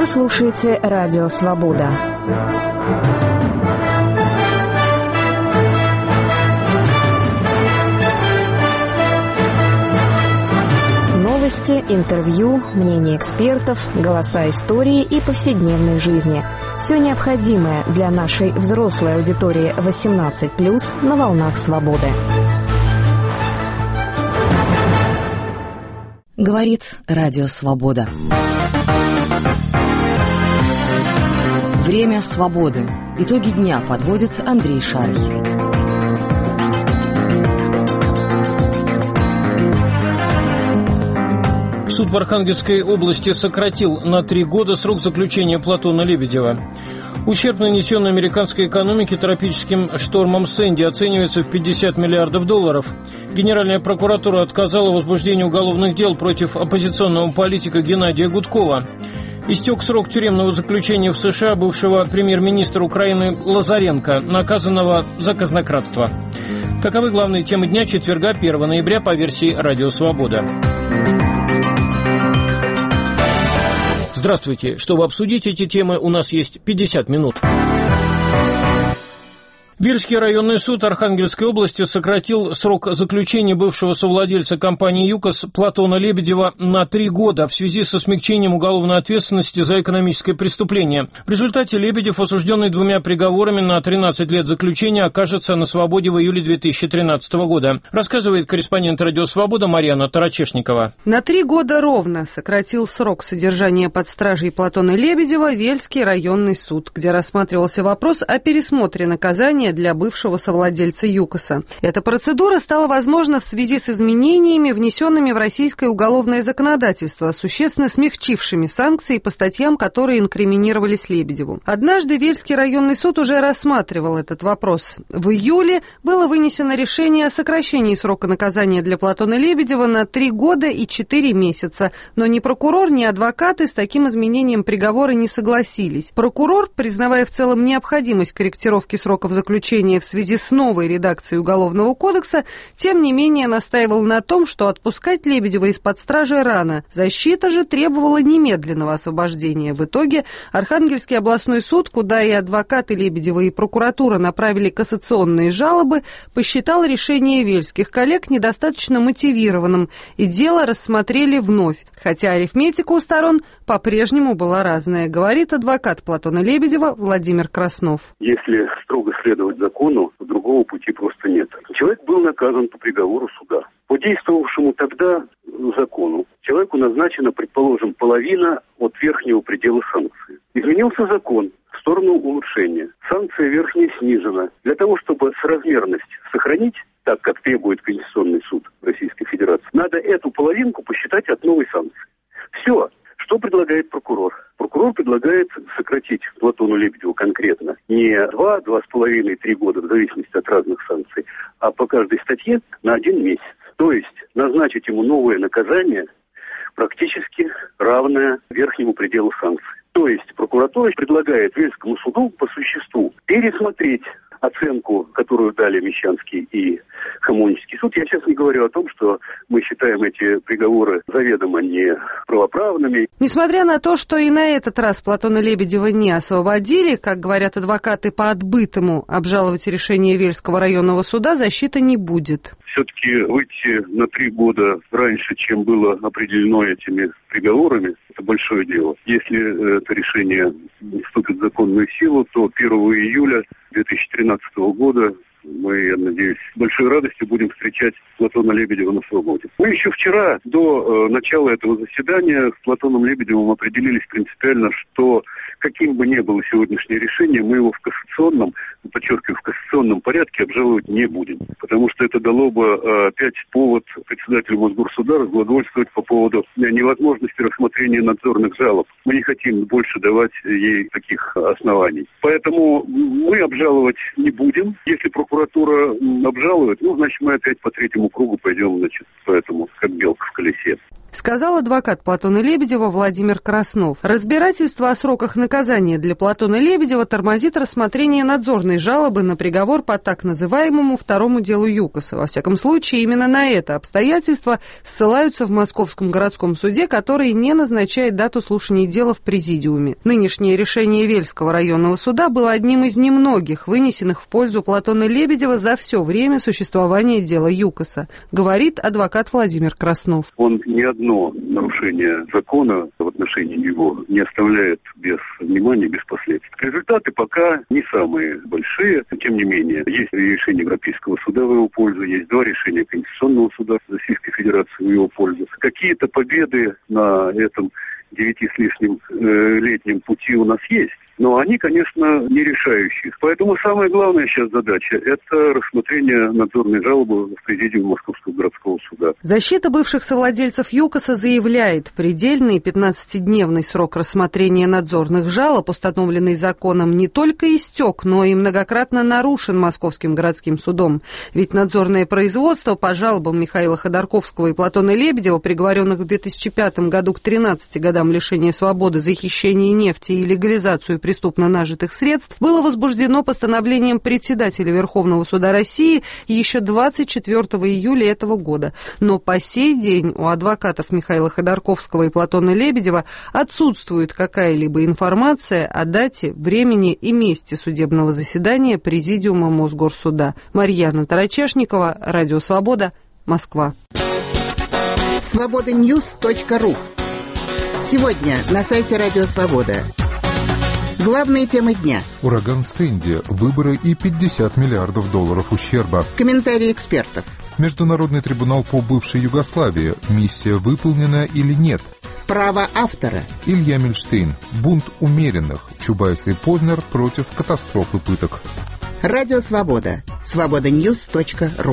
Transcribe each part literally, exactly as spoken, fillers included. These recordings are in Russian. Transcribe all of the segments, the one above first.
Вы слушаете Радио Свобода. Новости, интервью, мнения экспертов, голоса истории и повседневной жизни. Все необходимое для нашей взрослой аудитории восемнадцать плюс на волнах свободы. Говорит Радио Свобода. Время свободы. Итоги дня подводит Андрей Шарий. Суд в Архангельской области сократил на три года срок заключения Платона Лебедева. Ущерб, нанесенный американской экономике тропическим штормом Сэнди, оценивается в пятьдесят миллиардов долларов. Генеральная прокуратура отказала в возбуждении уголовных дел против оппозиционного политика Геннадия Гудкова. Истек срок тюремного заключения в США бывшего премьер-министра Украины Лазаренко, наказанного за казнократство. Таковы главные темы дня четверга, первого ноября, по версии «Радио Свобода». Здравствуйте. Чтобы обсудить эти темы, у нас есть пятьдесят минут. Вельский районный суд Архангельской области сократил срок заключения бывшего совладельца компании «ЮКОС» Платона Лебедева на три года в связи со смягчением уголовной ответственности за экономическое преступление. В результате Лебедев, осужденный двумя приговорами на тринадцать лет заключения, окажется на свободе в июле две тысячи тринадцатого года, рассказывает корреспондент «Радио Свобода» Марьяна Тарачешникова. На три года ровно сократил срок содержания под стражей Платона Лебедева Вельский районный суд, где рассматривался вопрос о пересмотре наказания для бывшего совладельца ЮКОСа. Эта процедура стала возможна в связи с изменениями, внесенными в российское уголовное законодательство, существенно смягчившими санкции по статьям, которые инкриминировались Лебедеву. Однажды Вельский районный суд уже рассматривал этот вопрос. В июле было вынесено решение о сокращении срока наказания для Платона Лебедева на три года и четыре месяца, но ни прокурор, ни адвокаты с таким изменением приговора не согласились. Прокурор, признавая в целом необходимость корректировки сроков заключения в связи с новой редакцией Уголовного кодекса, тем не менее настаивал на том, что отпускать Лебедева из-под стражи рано. Защита же требовала немедленного освобождения. В итоге Архангельский областной суд, куда и адвокаты Лебедева, и прокуратура направили кассационные жалобы, посчитал решение вельских коллег недостаточно мотивированным, и дело рассмотрели вновь, хотя арифметика у сторон по-прежнему была разная, говорит адвокат Платона Лебедева Владимир Краснов. Если строго следовать закону, другого пути просто нет. Человек был наказан по приговору суда. По действовавшему тогда закону человеку назначена, предположим, половина от верхнего предела санкции. Изменился закон в сторону улучшения. Санкция верхняя снижена. Для того, чтобы соразмерность сохранить, так как требует Конституционный суд Российской Федерации, надо эту половинку посчитать от новой санкции. Все. Что предлагает прокурор? Прокурор предлагает сократить Платону Лебедеву конкретно не два, два с половиной, три года, в зависимости от разных санкций, а по каждой статье на один месяц. То есть назначить ему новое наказание, практически равное верхнему пределу санкций. То есть прокуратура предлагает Вельскому суду по существу пересмотреть оценку, которую дали Мещанский и Хамовнический суд. Я сейчас не говорю о том, что мы считаем эти приговоры заведомо неправоправными. Несмотря на то, что и на этот раз Платона Лебедева не освободили, как говорят адвокаты по отбытому, обжаловать решение Вельского районного суда защита не будет. Все-таки выйти на три года раньше, чем было определено этими приговорами, это большое дело. Если это решение вступит в законную силу, то первого июля две тысячи тринадцатого года мы, я надеюсь, с большой радостью будем встречать Платона Лебедева на свободе. Мы еще вчера, до э, начала этого заседания, с Платоном Лебедевым определились принципиально, что каким бы ни было сегодняшнее решение, мы его в кассационном, подчеркиваю, в кассационном порядке обжаловать не будем. Потому что это дало бы э, опять повод председателю Мосгорсуда разглагольствовать по поводу невозможности рассмотрения надзорных жалоб. Мы не хотим больше давать ей таких оснований. Поэтому мы обжаловать не будем. Если прокуратура обжалует, ну, значит, мы опять по третьему кругу пойдем, значит, поэтому, как белка в колесе. сказал адвокат Платона Лебедева Владимир Краснов. Разбирательство о сроках наказания для Платона Лебедева тормозит рассмотрение надзорной жалобы на приговор по так называемому второму делу ЮКОСа. Во всяком случае, именно на это обстоятельство ссылаются в Московском городском суде, который не назначает дату слушания дела в президиуме. Нынешнее решение Вельского районного суда было одним из немногих, вынесенных в пользу Платона Лебедева за все время существования дела ЮКОСа, говорит адвокат Владимир Краснов. Он ни одно нарушение закона в отношении него не оставляет без внимания, без последствий. Результаты пока не самые большие, тем не менее, есть решение Европейского суда в его пользу, есть два решения Конституционного суда Российской Федерации в его пользу. Какие-то победы на этом девяти с лишним э, летнем пути у нас есть. Но они, конечно, не решающие. Поэтому самая главная сейчас задача – это рассмотрение надзорной жалобы в президиуме Московского городского суда. Защита бывших совладельцев ЮКОСа заявляет, предельный пятнадцатидневный срок рассмотрения надзорных жалоб, установленный законом, не только истек, но и многократно нарушен Московским городским судом. Ведь надзорное производство по жалобам Михаила Ходорковского и Платона Лебедева, приговоренных в две тысячи пятом году к тринадцати годам лишения свободы за хищение нефти и легализацию преступно нажитых средств, было возбуждено постановлением председателя Верховного суда России еще двадцать четвёртого июля этого года. Но по сей день у адвокатов Михаила Ходорковского и Платона Лебедева отсутствует какая-либо информация о дате, времени и месте судебного заседания Президиума Мосгорсуда. Марьяна Тарачешникова, Радио Свобода, Москва. свобода ньюс точка ру. Сегодня на сайте Радио Свобода. Главные темы дня. Ураган Сэнди, выборы и пятьдесят миллиардов долларов ущерба. Комментарии экспертов. Международный трибунал по бывшей Югославии. Миссия выполнена или нет? Право автора. Илья Мильштейн. Бунт умеренных. Чубайс и Познер против катастрофы пыток. Радио Свобода. свобода ньюс точка ру.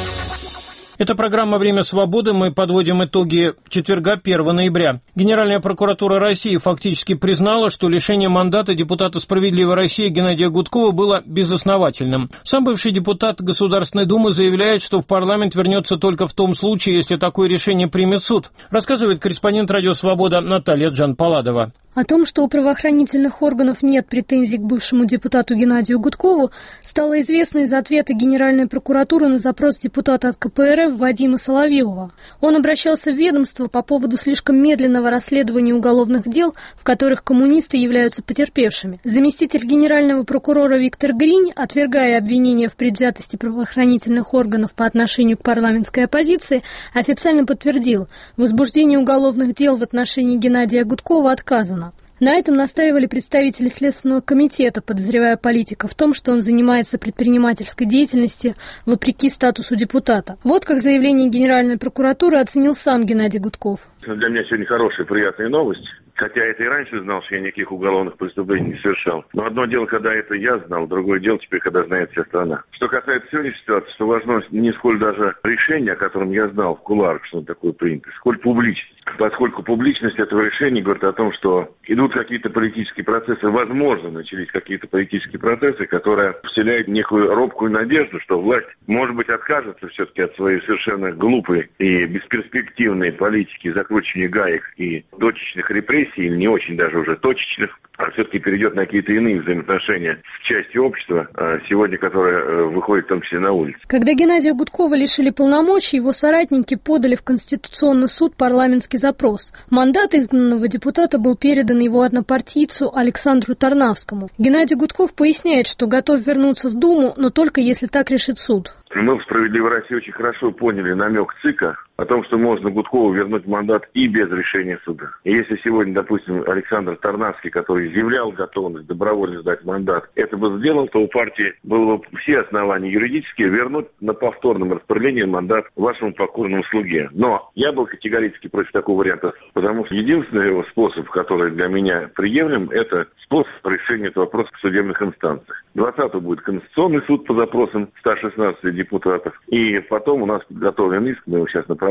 Это программа «Время свободы». Мы подводим итоги четверга, первого ноября. Генеральная прокуратура России фактически признала, что лишение мандата депутата «Справедливой России» Геннадия Гудкова было безосновательным. Сам бывший депутат Государственной Думы заявляет, что в парламент вернется только в том случае, если такое решение примет суд. Рассказывает корреспондент «Радио Свобода» Наталья Джан-Паладова. О том, что у правоохранительных органов нет претензий к бывшему депутату Геннадию Гудкову, стало известно из ответа Генеральной прокуратуры на запрос депутата от ка пэ эр эф Вадима Соловьева. Он обращался в ведомство по поводу слишком медленного расследования уголовных дел, в которых коммунисты являются потерпевшими. Заместитель генерального прокурора Виктор Гринь, отвергая обвинения в предвзятости правоохранительных органов по отношению к парламентской оппозиции, официально подтвердил, возбуждение уголовных дел в отношении Геннадия Гудкова отказано. На этом настаивали представители Следственного комитета, подозревая политика в том, что он занимается предпринимательской деятельностью вопреки статусу депутата. Вот как заявление Генеральной прокуратуры оценил сам Геннадий Гудков. Для меня сегодня хорошая, приятная новость. Хотя это и раньше знал, что я никаких уголовных преступлений не совершал. Но одно дело, когда это я знал, другое дело теперь, когда знает вся страна. Что касается сегодняшней ситуации, что важно не сколь даже решение, о котором я знал в кулуарах, что такое принято, сколь публичность. Поскольку публичность этого решения говорит о том, что идут какие-то политические процессы, возможно, начались какие-то политические процессы, которые вселяют некую робкую надежду, что власть, может быть, откажется все-таки от своей совершенно глупой и бесперспективной политики закручивания гаек и точечных репрессий, или не очень даже уже точечных, а все-таки перейдет на какие-то иные взаимоотношения с частью общества, сегодня, которая выходит в том числе на улицу. Когда Геннадия Гудкова лишили полномочий, его соратники подали в Конституционный суд парламентский запрос. Мандат изгнанного депутата был передан его однопартийцу Александру Тарнавскому. Геннадий Гудков поясняет, что готов вернуться в Думу, но только если так решит суд. Мы в «Справедливой России» очень хорошо поняли намек ЦИКа о том, что можно Гудкову вернуть мандат и без решения суда. И если сегодня, допустим, Александр Тарнавский, который заявлял готовность добровольно сдать мандат, это бы сделал, то у партии было бы все основания юридические вернуть на повторном распределении мандат вашему покойному слуге. Но я был категорически против такого варианта, потому что единственный его способ, который для меня приемлем, это способ решения этого вопроса в судебных инстанциях. двадцатого будет Конституционный суд по запросам ста шестнадцати депутатов. И потом у нас подготовлен иск, мы его сейчас направляем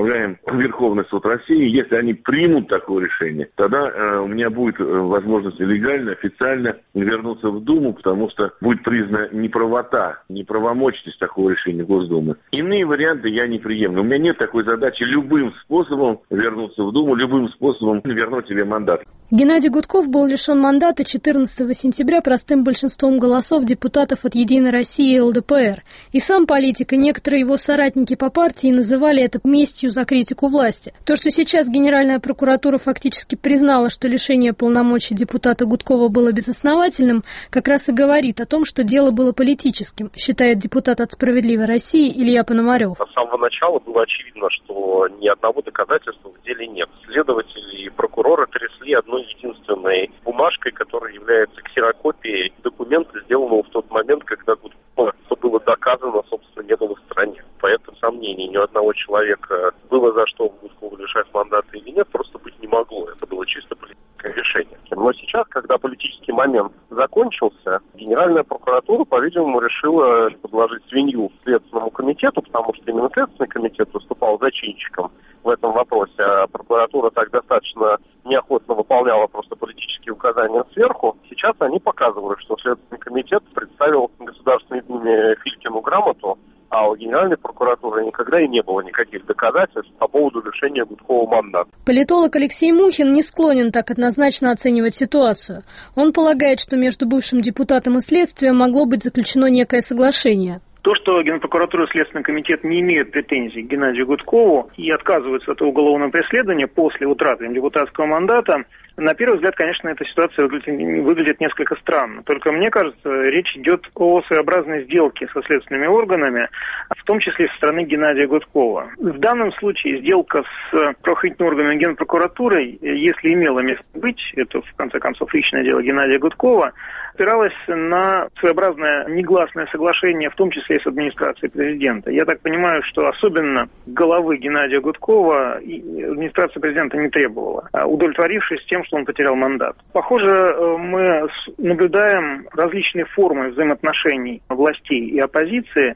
представляем Верховный суд России. Если они примут такое решение, тогда э, у меня будет э, возможность легально, официально вернуться в Думу, потому что будет признана неправота, неправомочность такого решения Госдумы. Иные варианты я не приемлю. У меня нет такой задачи любым способом вернуться в Думу, любым способом вернуть себе мандат. Геннадий Гудков был лишен мандата четырнадцатого сентября простым большинством голосов депутатов от «Единой России» и эл дэ пэ эр. И сам политик, и некоторые его соратники по партии называли это местью за критику власти. То, что сейчас Генеральная прокуратура фактически признала, что лишение полномочий депутата Гудкова было безосновательным, как раз и говорит о том, что дело было политическим, считает депутат от «Справедливой России» Илья Пономарев. С самого начала было очевидно, что ни одного доказательства в деле нет. Следователи и прокуроры трясли одной единственной бумажкой, которая является ксерокопией документа, сделанного в тот момент, когда Гудкова, что было доказано, собственно, не было в стране. Поэтому сомнений ни у одного человека было за что Гудкову лишать мандата или нет, просто быть не могло. Это было чисто политическое решение. Но сейчас, когда политический момент закончился, Генеральная прокуратура, по-видимому, решила подложить свинью Следственному комитету, потому что именно Следственный комитет выступал зачинщиком в этом вопросе, а прокуратура так достаточно неохотно выполняла просто политические указания сверху. Сейчас они показывают, что Следственный комитет представил Государственной Думе Филькину грамоту, а у Генеральной прокуратуры никогда и не было никаких доказательств по поводу лишения Гудкова мандата. Политолог Алексей Мухин не склонен так однозначно оценивать ситуацию. Он полагает, что между бывшим депутатом и следствием могло быть заключено некое соглашение. То, что Генпрокуратура и Следственный комитет не имеют претензий к Геннадию Гудкову и отказываются от уголовного преследования после утраты депутатского мандата, на первый взгляд, конечно, эта ситуация выглядит, выглядит несколько странно. Только мне кажется, речь идет о своеобразной сделке со следственными органами, в том числе со стороны Геннадия Гудкова. В данном случае сделка с правоохранительными органами Генпрокуратурой, если имела место быть, это, в конце концов, личное дело Геннадия Гудкова, опиралась на своеобразное негласное соглашение, в том числе и с администрацией президента. Я так понимаю, что особенно головы Геннадия Гудкова администрация президента не требовала, удовлетворившись тем, что он потерял мандат. Похоже, мы наблюдаем различные формы взаимоотношений властей и оппозиции,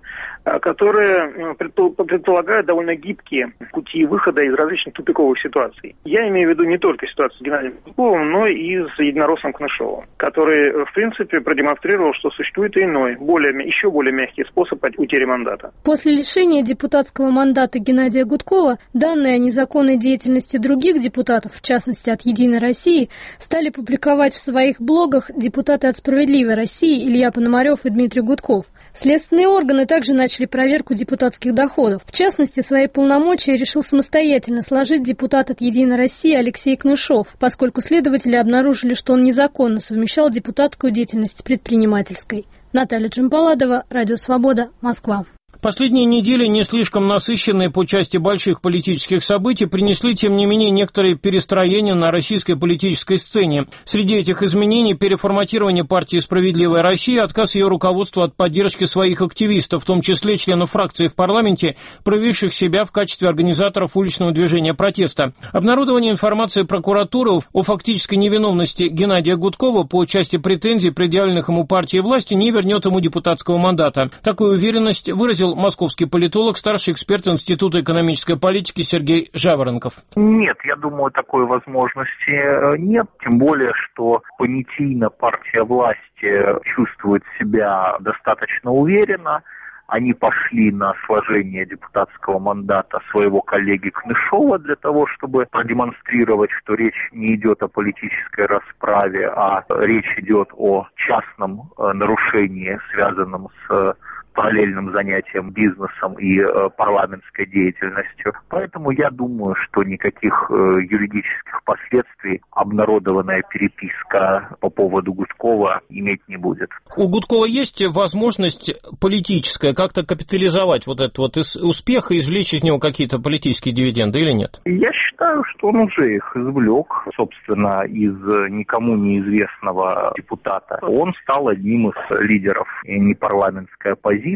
которые предполагают довольно гибкие пути выхода из различных тупиковых ситуаций. Я имею в виду не только ситуацию с Геннадием Гудковым, но и с единороссом Кнышовым, который, в принципе, продемонстрировал, что существует и иной, более, еще более мягкий способ утери мандата. После лишения депутатского мандата Геннадия Гудкова данные о незаконной деятельности других депутатов, в частности от «Единой России», стали публиковать в своих блогах депутаты от «Справедливой России» Илья Пономарев и Дмитрий Гудков. Следственные органы также начали проверку депутатских доходов. В частности, свои полномочия решил самостоятельно сложить депутат от «Единой России» Алексей Кнышов, поскольку следователи обнаружили, что он незаконно совмещал депутатскую деятельность с предпринимательской. Наталья Джампаладова, Радио Свобода, Москва. Последние недели, не слишком насыщенные по части больших политических событий, принесли, тем не менее, некоторые перестроения на российской политической сцене. Среди этих изменений переформатирование партии «Справедливая Россия», отказ ее руководства от поддержки своих активистов, в том числе членов фракции в парламенте, проявивших себя в качестве организаторов уличного движения протеста. Обнародование информации прокуратуры о фактической невиновности Геннадия Гудкова по части претензий, предъявленных ему партией власти, не вернет ему депутатского мандата. Такую уверенность выразил московский политолог, старший эксперт Института экономической политики Сергей Жаворонков. Нет, я думаю, такой возможности нет. Тем более, что понятийно партия власти чувствует себя достаточно уверенно. Они пошли на сложение депутатского мандата своего коллеги Кнышова для того, чтобы продемонстрировать, что речь не идет о политической расправе, а речь идет о частном нарушении, связанном с параллельным занятием бизнесом и э, парламентской деятельностью. Поэтому я думаю, что никаких э, юридических последствий обнародованная переписка по поводу Гудкова иметь не будет. У Гудкова есть возможность политическая как-то капитализовать вот этот вот успех и извлечь из него какие-то политические дивиденды или нет? Я считаю, что он уже их извлек, собственно, из никому неизвестного депутата. Он стал одним из лидеров непарламентской оппозиции.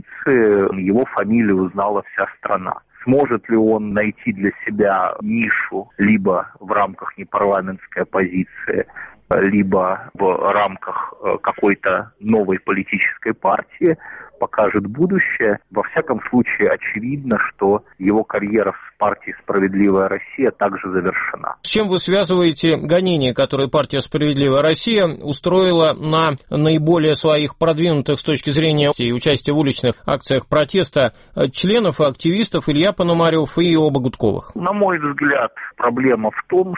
Его фамилию узнала вся страна. Сможет ли он найти для себя нишу либо в рамках непарламентской оппозиции, либо в рамках какой-то новой политической партии, покажет будущее. Во всяком случае, очевидно, что его карьера в партии «Справедливая Россия» также завершена. С чем вы связываете гонения, которые партия «Справедливая Россия» устроила на наиболее своих продвинутых с точки зрения и участия в уличных акциях протеста членов и активистов Илья Пономарев и оба Гудковых? На мой взгляд, проблема в том,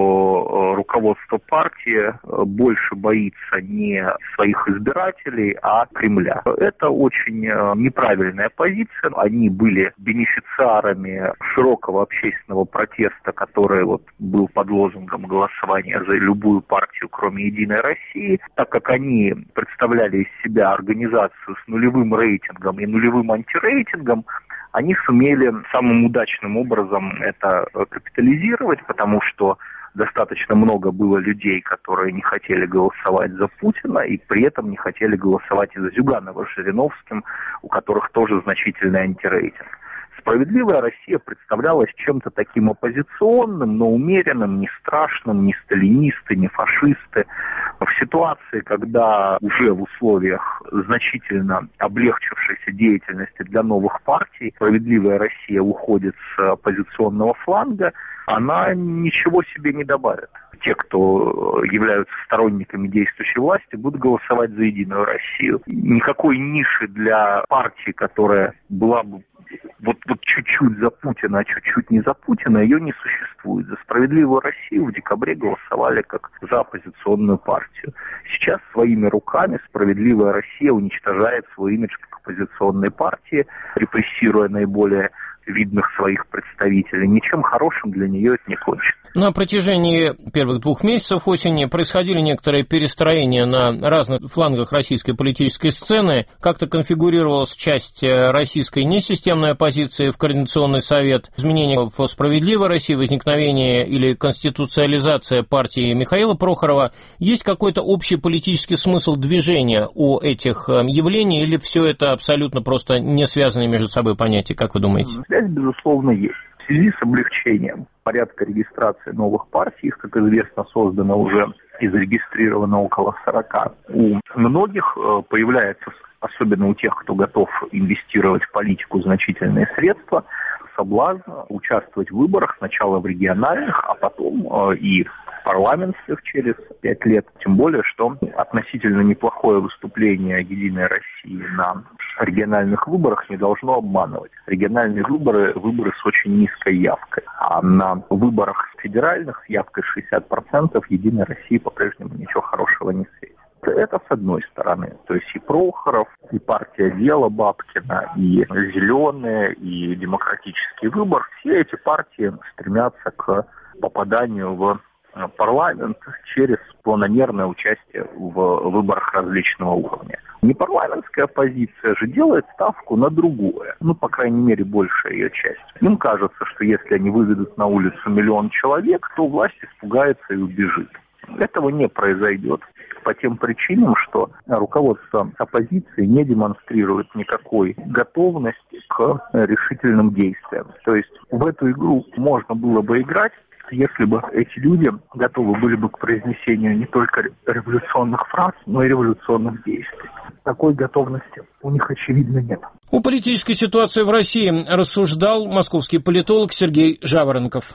что руководство партии больше боится не своих избирателей, а Кремля. Это очень неправильная позиция. Они были бенефициарами широкого общественного протеста, который вот был под лозунгом голосования за любую партию, кроме «Единой России», так как они представляли из себя организацию с нулевым рейтингом и нулевым антирейтингом, они сумели самым удачным образом это капитализировать, потому что достаточно много было людей, которые не хотели голосовать за Путина и при этом не хотели голосовать и за Зюганова с Жириновским, у которых тоже значительный антирейтинг. «Справедливая Россия» представлялась чем-то таким оппозиционным, но умеренным, не страшным, не сталинисты, не фашисты. В ситуации, когда уже в условиях значительно облегчившейся деятельности для новых партий «Справедливая Россия» уходит с оппозиционного фланга, она ничего себе не добавит. Те, кто являются сторонниками действующей власти, будут голосовать за «Единую Россию». Никакой ниши для партии, которая была бы вот, вот чуть-чуть за Путина, а чуть-чуть не за Путина, ее не существует. За «Справедливую Россию» в декабре голосовали как за оппозиционную партию. Сейчас своими руками «Справедливая Россия» уничтожает свой имидж как оппозиционной партии, репрессируя наиболее видных своих представителей. Ничем хорошим для нее это не кончится. На протяжении первых двух месяцев осени происходили некоторые перестроения на разных флангах российской политической сцены. Как-то конфигурировалась часть российской несистемной оппозиции в Координационный совет, изменения в «Справедливой России», возникновение или конституциализация партии Михаила Прохорова. Есть какой-то общий политический смысл движения у этих явлений, или все это абсолютно просто не связанные между собой понятия, как вы думаете? Связь, безусловно, есть. В связи с облегчением порядка регистрации новых партий, их, как известно, создано уже и зарегистрировано около сорока. У многих появляется, особенно у тех, кто готов инвестировать в политику значительные средства, соблазн участвовать в выборах сначала в региональных, а потом и в парламентских через пять лет. Тем более, что относительно неплохое выступление «Единой России» на региональных выборах не должно обманывать. Региональные выборы – выборы с очень низкой явкой. А на выборах федеральных с явкой шестьдесят процентов «Единой России» по-прежнему ничего хорошего не светит. Это с одной стороны. То есть и Прохоров, и партия «Дело» Бабкина, и «Зеленые», и «Демократический выбор» – все эти партии стремятся к попаданию в парламент через планомерное участие в выборах различного уровня. Непарламентская оппозиция же делает ставку на другое, ну, по крайней мере, большая ее часть. Им кажется, что если они выведут на улицу миллион человек, то власть испугается и убежит. Этого не произойдет по тем причинам, что руководство оппозиции не демонстрирует никакой готовности к решительным действиям. То есть в эту игру можно было бы играть, если бы эти люди готовы были бы к произнесению не только революционных фраз, но и революционных действий. Такой готовности у них, очевидно, нет. О политической ситуации в России рассуждал московский политолог Сергей Жаворонков.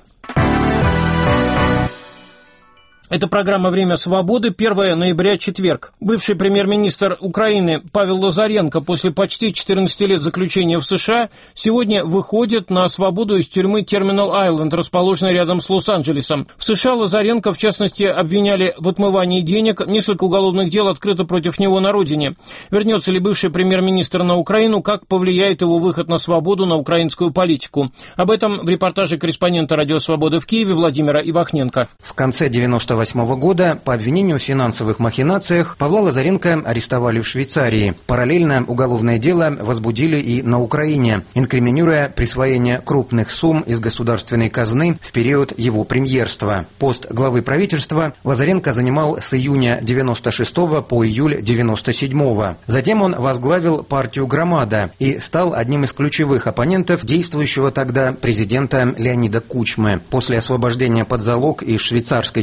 Это программа «Время свободы», первое ноября, четверг. Бывший премьер-министр Украины Павел Лазаренко после почти четырнадцати лет заключения в США сегодня выходит на свободу из тюрьмы Терминал-Айленд, расположенной рядом с Лос-Анджелесом. В США Лазаренко, в частности, обвиняли в отмывании денег. Несколько уголовных дел открыто против него на родине. Вернется ли бывший премьер-министр на Украину, как повлияет его выход на свободу на украинскую политику? Об этом в репортаже корреспондента «Радио Свобода» в Киеве Владимира Ивахненко. В конце девяносто восьмого года по обвинению в финансовых махинациях Павла Лазаренко арестовали в Швейцарии. Параллельно уголовное дело возбудили и на Украине, инкриминируя присвоение крупных сумм из государственной казны в период его премьерства. Пост главы правительства Лазаренко занимал с июня девяносто шестого по июль девяносто седьмого. Затем он возглавил партию «Громада» и стал одним из ключевых оппонентов действующего тогда президента Леонида Кучмы. После освобождения под залог из швейцарской тюрьмы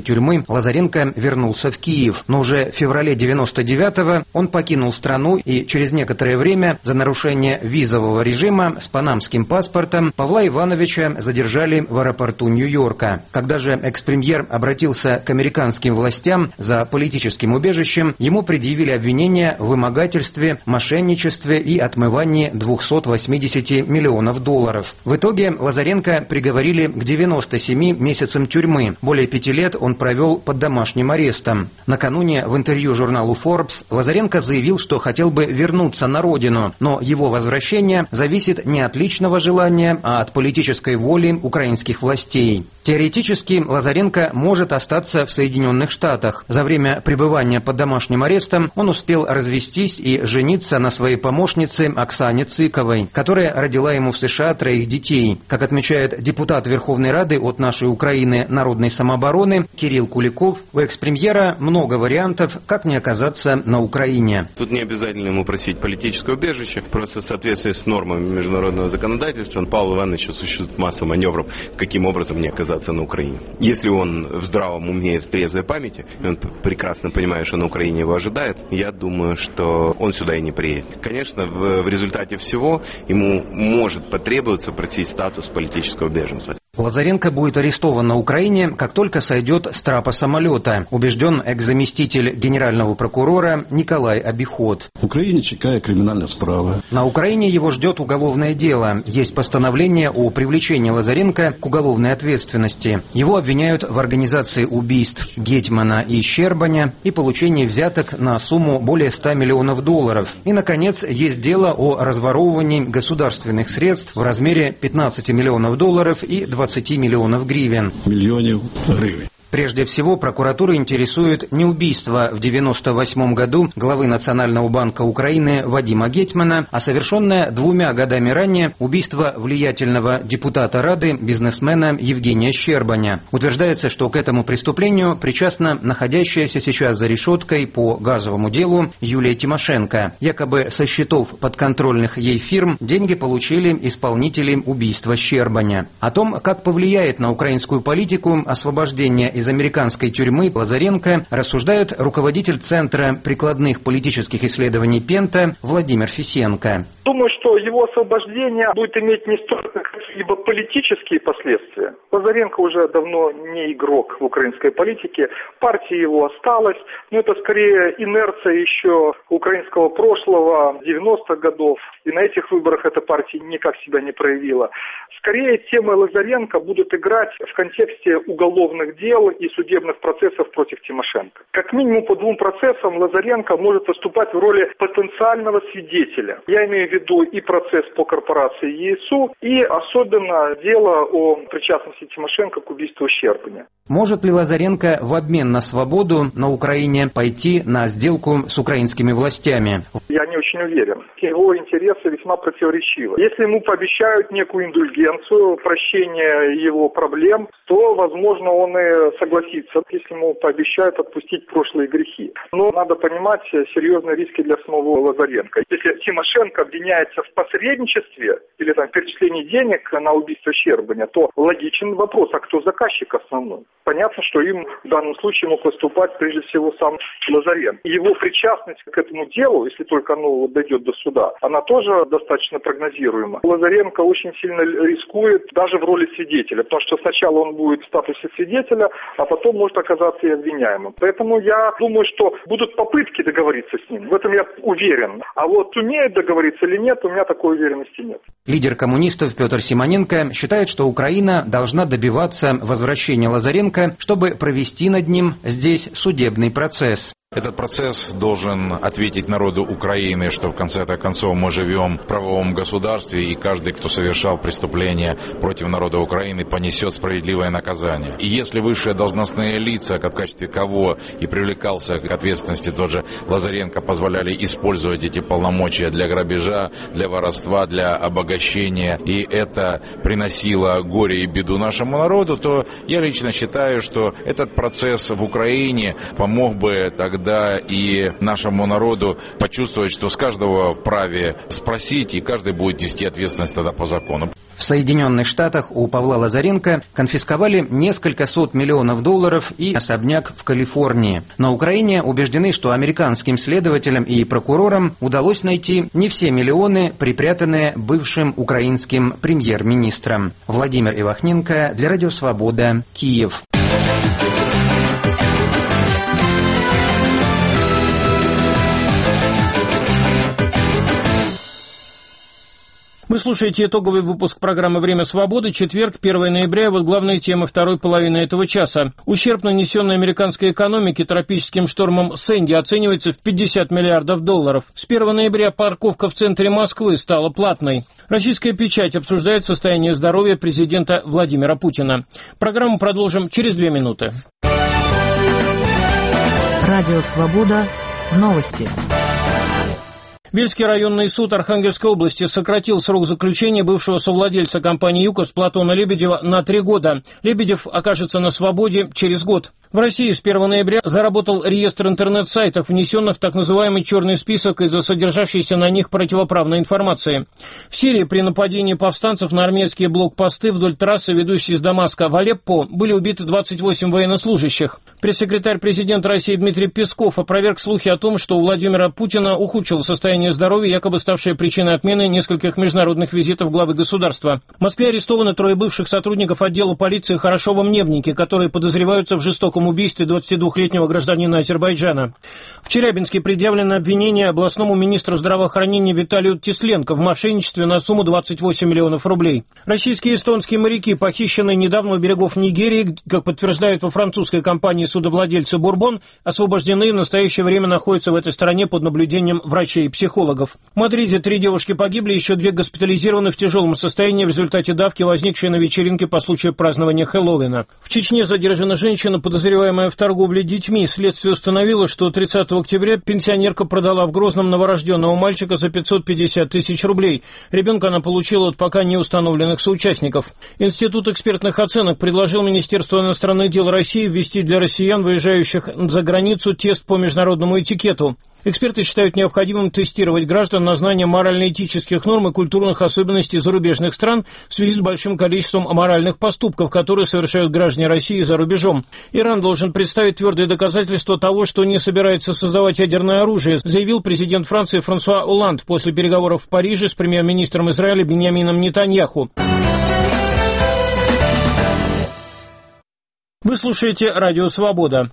войны Лазаренко вернулся в Киев, но уже в феврале девяносто девятого он покинул страну, и через некоторое время за нарушение визового режима с панамским паспортом Павла Ивановича задержали в аэропорту Нью-Йорка. Когда же экс-премьер обратился к американским властям за политическим убежищем, ему предъявили обвинения в вымогательстве, мошенничестве и отмывании двухсот восьмидесяти миллионов долларов. В итоге Лазаренко приговорили к девяноста семи месяцам тюрьмы. Более пяти лет он провел под домашним арестом. Накануне в интервью журналу Forbes Лазаренко заявил, что хотел бы вернуться на родину, но его возвращение зависит не от личного желания, а от политической воли украинских властей. Теоретически Лазаренко может остаться в Соединенных Штатах. За время пребывания под домашним арестом он успел развестись и жениться на своей помощнице Оксане Цыковой, которая родила ему в США троих детей. Как отмечает депутат Верховной Рады от «Нашей Украины» народной самообороны Кирилл Куликов, у экс-премьера много вариантов, как не оказаться на Украине. Тут не обязательно ему просить политическое убежище, просто в соответствии с нормами международного законодательства Павлу Ивановичу существует масса маневров, каким образом не оказаться на Украине. Если он в здравом уме и в трезвой памяти, и он прекрасно понимает, что на Украине его ожидает, я думаю, что он сюда и не приедет. Конечно, в, в результате всего ему может потребоваться просить статус политического беженца. Лазаренко будет арестован на Украине, как только сойдет с трапа самолета, убежден экс-заместитель генерального прокурора Николай Обиход. В Украине чекає криминальная справа. На Украине его ждет уголовное дело. Есть постановление о привлечении Лазаренко к уголовной ответственности. Его обвиняют в организации убийств Гетьмана и Щербаня и получении взяток на сумму более ста миллионов долларов. И, наконец, есть дело о разворовывании государственных средств в размере пятнадцати миллионов долларов и двадцати миллионов гривен. Миллионов гривен. Прежде всего, прокуратура интересует не убийство в девяносто восьмом году главы Национального банка Украины Вадима Гетьмана, а совершенное двумя годами ранее убийство влиятельного депутата Рады, бизнесмена Евгения Щербаня. Утверждается, что к этому преступлению причастна находящаяся сейчас за решеткой по газовому делу Юлия Тимошенко. Якобы со счетов подконтрольных ей фирм деньги получили исполнители убийства Щербаня. О том, как повлияет на украинскую политику освобождение из из американской тюрьмы Лазаренко, рассуждает руководитель Центра прикладных политических исследований Пента Владимир Фисенко. Думаю, что его освобождение будет иметь не столько какие-либо политические последствия. Лазаренко уже давно не игрок в украинской политике, партия его осталась, но это скорее инерция еще украинского прошлого, девяностых годов, и на этих выборах эта партия никак себя не проявила. Скорее, темы Лазаренко будут играть в контексте уголовных дел и судебных процессов против Тимошенко. Как минимум по двум процессам Лазаренко может выступать в роли потенциального свидетеля. Я имею в виду и процесс по корпорации ЕСУ, и особенно дело о причастности Тимошенко к убийству Щербаня. Может ли Лазаренко в обмен на свободу на Украине пойти на сделку с украинскими властями? Я не очень уверен. Его интересы весьма противоречивы. Если ему пообещают некую индульгенцию, прощение его проблем, то, возможно, он и согласится, если ему пообещают отпустить прошлые грехи. Но надо понимать серьезные риски для самого Лазаренко. Если Тимошенко обвиняется в посредничестве или там перечислении денег на убийство Щербаня, то логичен вопрос, а кто заказчик основной? Понятно, что им в данном случае мог выступать прежде всего сам Лазаренко. Его причастность к этому делу, если только оно дойдет до суда, она тоже достаточно прогнозируема. Лазаренко очень сильно рискует даже в роли свидетеля, потому что сначала он будет в статусе свидетеля, а потом может оказаться и обвиняемым. Поэтому я думаю, что будут попытки договориться с ним. В этом я уверен. А вот сумеет договориться или нет, у меня такой уверенности нет. Лидер коммунистов Петр Симоненко считает, что Украина должна добиваться возвращения Лазаренко, чтобы провести над ним здесь судебный процесс. Этот процесс должен ответить народу Украины, что в конце концов мы живем в правовом государстве, и каждый, кто совершал преступление против народа Украины, понесет справедливое наказание. И если высшие должностные лица, в качестве кого и привлекался к ответственности тот же Лазаренко, позволяли использовать эти полномочия для грабежа, для воровства, для обогащения, и это приносило горе и беду нашему народу, то я лично считаю, что этот процесс в Украине помог бы тогда тогда и нашему народу почувствовать, что с каждого вправе спросить, и каждый будет нести ответственность тогда по закону. В Соединенных Штатах у Павла Лазаренко конфисковали несколько сот миллионов долларов и особняк в Калифорнии. На Украине убеждены, что американским следователям и прокурорам удалось найти не все миллионы, припрятанные бывшим украинским премьер-министром. Владимир Ивахненко для Радио Свобода, Киев. Вы слушаете итоговый выпуск программы «Время свободы», четверг, первое ноября, и вот главные темы второй половины этого часа. Ущерб, нанесенный американской экономике тропическим штормом Сэнди, оценивается в пятьдесят миллиардов долларов. С первого ноября парковка в центре Москвы стала платной. Российская печать обсуждает состояние здоровья президента Владимира Путина. Программу продолжим через две минуты. Радио «Свобода». Новости. Вельский районный суд Архангельской области сократил срок заключения бывшего совладельца компании «ЮКОС» Платона Лебедева на три года. Лебедев окажется на свободе через год. В России с первого ноября заработал реестр интернет-сайтов, внесенных в так называемый черный список из-за содержащейся на них противоправной информации. В Сирии при нападении повстанцев на армейские блокпосты вдоль трассы, ведущей из Дамаска в Алеппо, были убиты двадцать восемь военнослужащих. Пресс-секретарь президента России Дмитрий Песков опроверг слухи о том, что у Владимира Путина ухудшилось состояние здоровья, якобы ставшее причиной отмены нескольких международных визитов главы государства. В Москве арестованы трое бывших сотрудников отдела полиции Хорошова-Мнебники, которые подозреваются в жестоком убийстве двадцатидвухлетнего гражданина Азербайджана. В Челябинске предъявлено обвинение областному министру здравоохранения Виталию Тесленко в мошенничестве на сумму двадцать восемь миллионов рублей. Российские и эстонские моряки, похищенные недавно у берегов Нигерии, как подтверждают во французской компании судовладельцы «Бурбон», освобождены и в настоящее время находятся в этой стране под наблюдением врачей и психологов. В Мадриде три девушки погибли, еще две госпитализированы в тяжелом состоянии в результате давки, возникшей на вечеринке по случаю празднования Хэллоуина. В Чечне задержана женщина, подозреваемая в торговле детьми. Следствие установило, что тридцатого октября пенсионерка продала в Грозном новорожденного мальчика за пятьсот пятьдесят тысяч рублей. Ребенка она получила от пока не установленных соучастников. Институт экспертных оценок предложил Министерству иностранных дел России ввести для россиян, выезжающих за границу, тест по международному этикету. Эксперты считают необходимым тестировать граждан на знание морально-этических норм и культурных особенностей зарубежных стран в связи с большим количеством аморальных поступков, которые совершают граждане России за рубежом. Иран должен представить твердые доказательства того, что не собирается создавать ядерное оружие, заявил президент Франции Франсуа Олланд после переговоров в Париже с премьер-министром Израиля Биньямином Нетаньяху. Вы слушаете «Радио Свобода».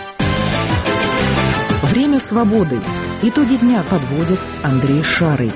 Время свободы. Итоги дня подводит Андрей Шарый.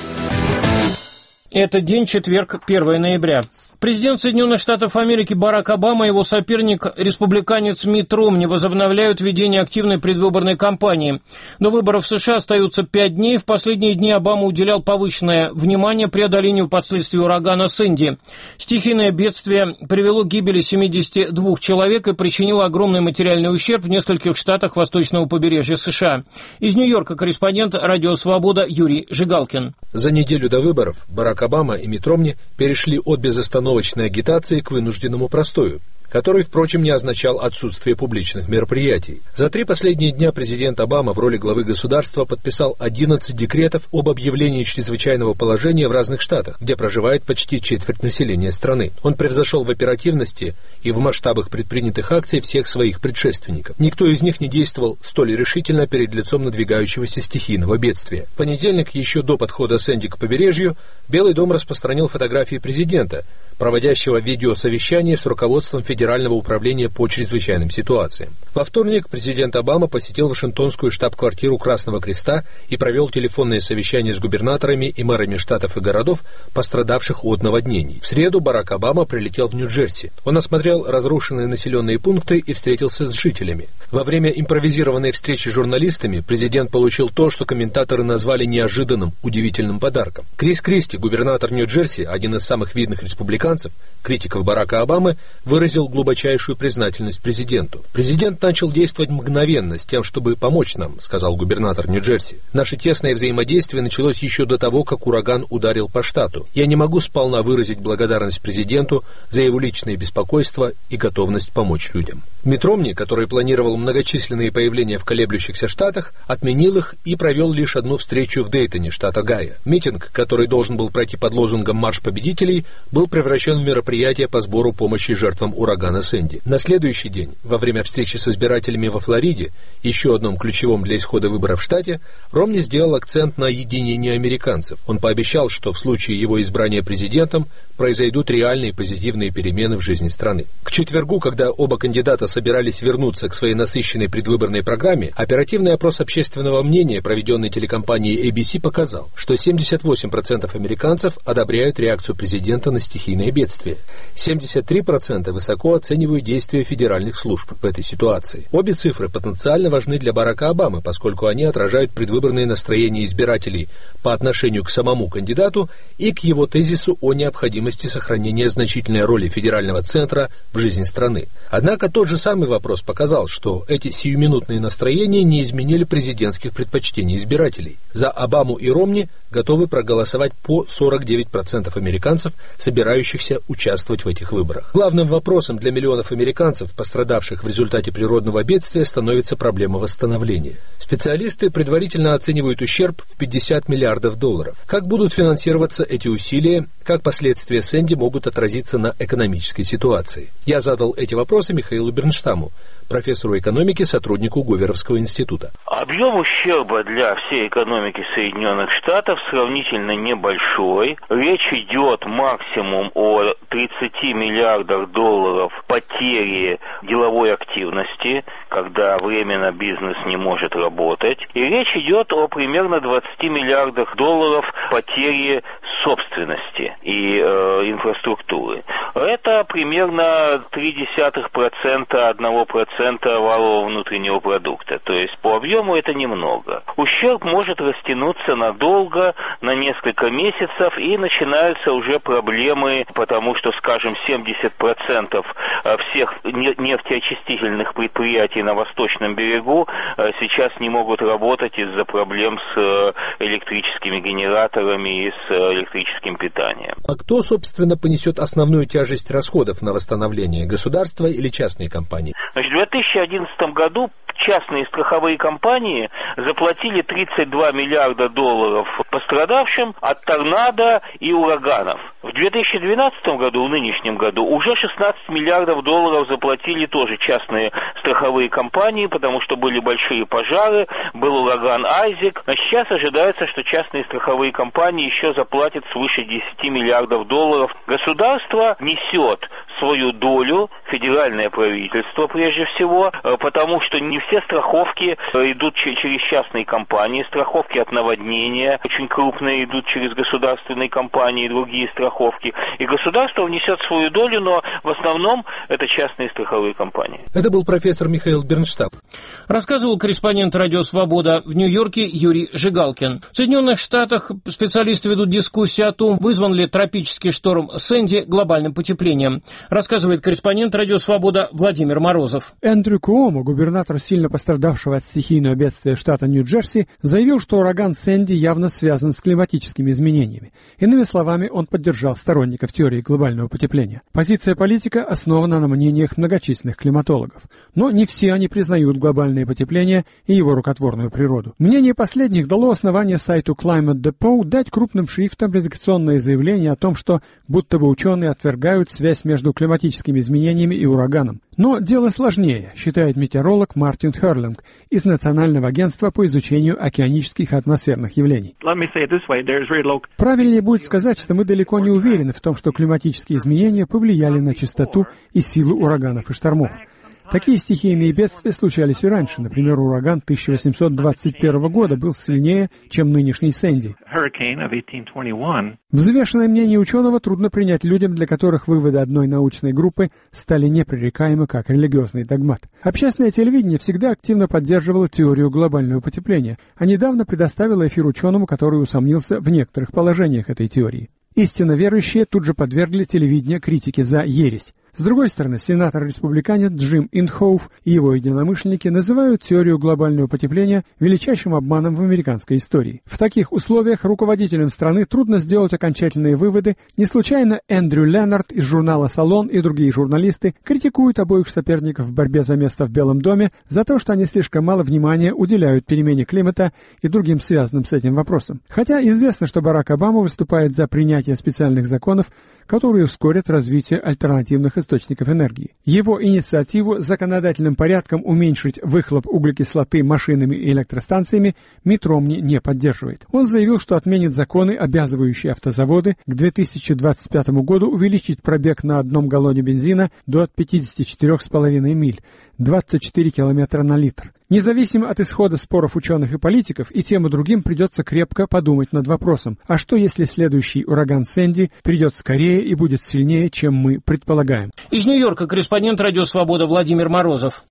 Это день, четверг, первое ноября. Президент Соединенных Штатов Америки Барак Обама и его соперник, республиканец Митт Ромни, возобновляют ведение активной предвыборной кампании. До выборов в США остаются пять дней. В последние дни Обама уделял повышенное внимание преодолению последствий урагана Сэнди. Стихийное бедствие привело к гибели семидесяти двух человек и причинило огромный материальный ущерб в нескольких штатах восточного побережья США. Из Нью-Йорка корреспондент «Радио Свобода» Юрий Жигалкин. За неделю до выборов Барак Обама и Митт Ромни перешли от безостановочной агитации к вынужденному простою, который, впрочем, не означал отсутствие публичных мероприятий. За три последние дня президент Обама в роли главы государства подписал одиннадцать декретов об объявлении чрезвычайного положения в разных штатах, где проживает почти четверть населения страны. Он превзошел в оперативности и в масштабах предпринятых акций всех своих предшественников. Никто из них не действовал столь решительно перед лицом надвигающегося стихийного бедствия. В понедельник, еще до подхода Сэнди к побережью, Белый дом распространил фотографии президента, проводящего видеосовещание с руководством Федерального управления по чрезвычайным ситуациям. Во вторник президент Обама посетил Вашингтонскую штаб-квартиру Красного Креста и провел телефонное совещание с губернаторами и мэрами штатов и городов, пострадавших от наводнений. В среду Барак Обама прилетел в Нью-Джерси. Он осмотрел разрушенные населенные пункты и встретился с жителями. Во время импровизированной встречи с журналистами президент получил то, что комментаторы назвали неожиданным, удивительным подарком. Крис Кристи, губернатор Нью-Джерси, один из самых видных республиканцев, критиков Барака Обамы, выразил глубочайшую признательность президенту. Президент начал действовать мгновенно с тем, чтобы помочь нам, сказал губернатор Нью-Джерси. Наше тесное взаимодействие началось еще до того, как ураган ударил по штату. Я не могу сполна выразить благодарность президенту за его личное беспокойство и готовность помочь людям. Митт Ромни, который планировал многочисленные появления в колеблющихся штатах, отменил их и провел лишь одну встречу в Дейтоне, штат Огайо. Митинг, который должен был пройти под лозунгом «Марш победителей», был превращен в мероприятие по сбору помощи жертвам урагана Сэнди. На следующий день, во время встречи с избирателями во Флориде, еще одном ключевом для исхода выборов в штате, Ромни сделал акцент на единении американцев. Он пообещал, что в случае его избрания президентом произойдут реальные позитивные перемены в жизни страны. К четвергу, когда оба кандидата собирались вернуться к своей насыщенной предвыборной программе, оперативный опрос общественного мнения, проведенный телекомпанией эй би си, показал, что семьдесят восемь процентов американцев одобряют реакцию президента на стихийное бедствие. семьдесят три процента высоко оценивают действия федеральных служб в этой ситуации. Обе цифры потенциально важны для Барака Обамы, поскольку они отражают предвыборные настроения избирателей по отношению к самому кандидату и к его тезису о необходимости сохранения значительной роли федерального центра в жизни страны. Однако тот же самый вопрос показал, что эти сиюминутные настроения не изменили президентских предпочтений избирателей. За Обаму и Ромни готовы проголосовать по сорок девять процентов американцев, собирающихся участвовать в этих выборах. Главным вопросом для миллионов американцев, пострадавших в результате природного бедствия, становится проблема восстановления. Специалисты предварительно оценивают ущерб в пятьдесят миллиардов долларов. Как будут финансироваться эти усилия, как последствия Сэнди могут отразиться на экономической ситуации? Я задал эти вопросы Михаилу Бернштаму, профессору экономики, сотруднику Гуверовского института. Объем ущерба для всей экономики Соединенных Штатов сравнительно небольшой. Речь идет максимум о тридцати миллиардах долларов потери деловой активности, когда временно бизнес не может работать. И речь идет о примерно двадцати миллиардах долларов потери собственности и э, инфраструктуры. Это примерно три десятых процента одного процента валового внутреннего продукта. То есть по объему это немного. Ущерб может растянуться надолго, на несколько месяцев, и начинаются уже проблемы, потому что, скажем, семьдесят процентов всех нефтеочистительных предприятий на Восточном берегу сейчас не могут работать из-за проблем с электрическими генераторами и с электрическим питанием. А кто, собственно, понесет основную тяжесть расходов на восстановление? Государство или частные компании? Значит, в две тысячи одиннадцатом году частные страховые компании заплатили тридцать два миллиарда долларов пострадавшим от торнадо и ураганов. В две тысячи двенадцатом году, в нынешнем году, уже шестнадцать миллиардов долларов заплатили тоже частные страховые компании, потому что были большие пожары, был ураган Айзек. А сейчас ожидается, что частные страховые компании еще заплатят свыше десяти миллиардов долларов. Государство несет свою долю, федеральное правительство прежде всего, потому что не все страховки идут через частные компании, страховки от наводнения очень крупные идут через государственные компании и другие страховки. И государство внесет свою долю, но в основном это частные страховые компании. Это был профессор Михаил Бернштам. Рассказывал корреспондент «Радио Свобода» в Нью-Йорке Юрий Жигалкин. В Соединенных Штатах специалисты ведут дискуссию о том, вызван ли тропический шторм Сэнди глобальным потеплением. Рассказывает корреспондент «Радио Свобода» Владимир Морозов. Эндрю Куомо, губернатор сильно пострадавшего от стихийного бедствия штата Нью-Джерси, заявил, что ураган Сэнди явно связан с климатическими изменениями. Иными словами, он поддержал сторонников теории глобального потепления. Позиция политика основана на мнениях многочисленных климатологов. Но не все они признают глобальное потепление и его рукотворную природу. Мнение последних дало основание сайту Climate Depot дать крупным шрифтом редакционное заявление о том, что будто бы ученые отвергают связь между климатическими изменениями и ураганом. Но дело сложнее, считает метеоролог Мартин Херлинг из Национального агентства по изучению океанических и атмосферных явлений. Правильнее будет сказать, что мы далеко не уверены в том, что климатические изменения повлияли на частоту и силу ураганов и штормов. Такие стихийные бедствия случались и раньше. Например, ураган тысяча восемьсот двадцать первого года был сильнее, чем нынешний Сэнди. Взвешенное мнение ученого трудно принять людям, для которых выводы одной научной группы стали непререкаемы как религиозный догмат. Общественное телевидение всегда активно поддерживало теорию глобального потепления, а недавно предоставило эфир ученому, который усомнился в некоторых положениях этой теории. Истинно верующие тут же подвергли телевидение критике за ересь. С другой стороны, сенатор-республиканец Джим Инхоуф и его единомышленники называют теорию глобального потепления величайшим обманом в американской истории. В таких условиях руководителям страны трудно сделать окончательные выводы. Не случайно Эндрю Леннард из журнала «Салон» и другие журналисты критикуют обоих соперников в борьбе за место в Белом доме за то, что они слишком мало внимания уделяют перемене климата и другим связанным с этим вопросам. Хотя известно, что Барак Обама выступает за принятие специальных законов, которые ускорят развитие альтернативных источников энергии. Его инициативу законодательным порядком уменьшить выхлоп углекислоты машинами и электростанциями Митт Ромни не поддерживает. Он заявил, что отменит законы, обязывающие автозаводы к две тысячи двадцать пятому году увеличить пробег на одном галлоне бензина до пятьдесят четыре с половиной миль, двадцать четыре километра на литр. Независимо от исхода споров ученых и политиков, и тем и другим придется крепко подумать над вопросом, а что если следующий ураган Сэнди придет скорее и будет сильнее, чем мы предполагаем? Из Нью-Йорка корреспондент «Радио Свобода» Владимир Морозов.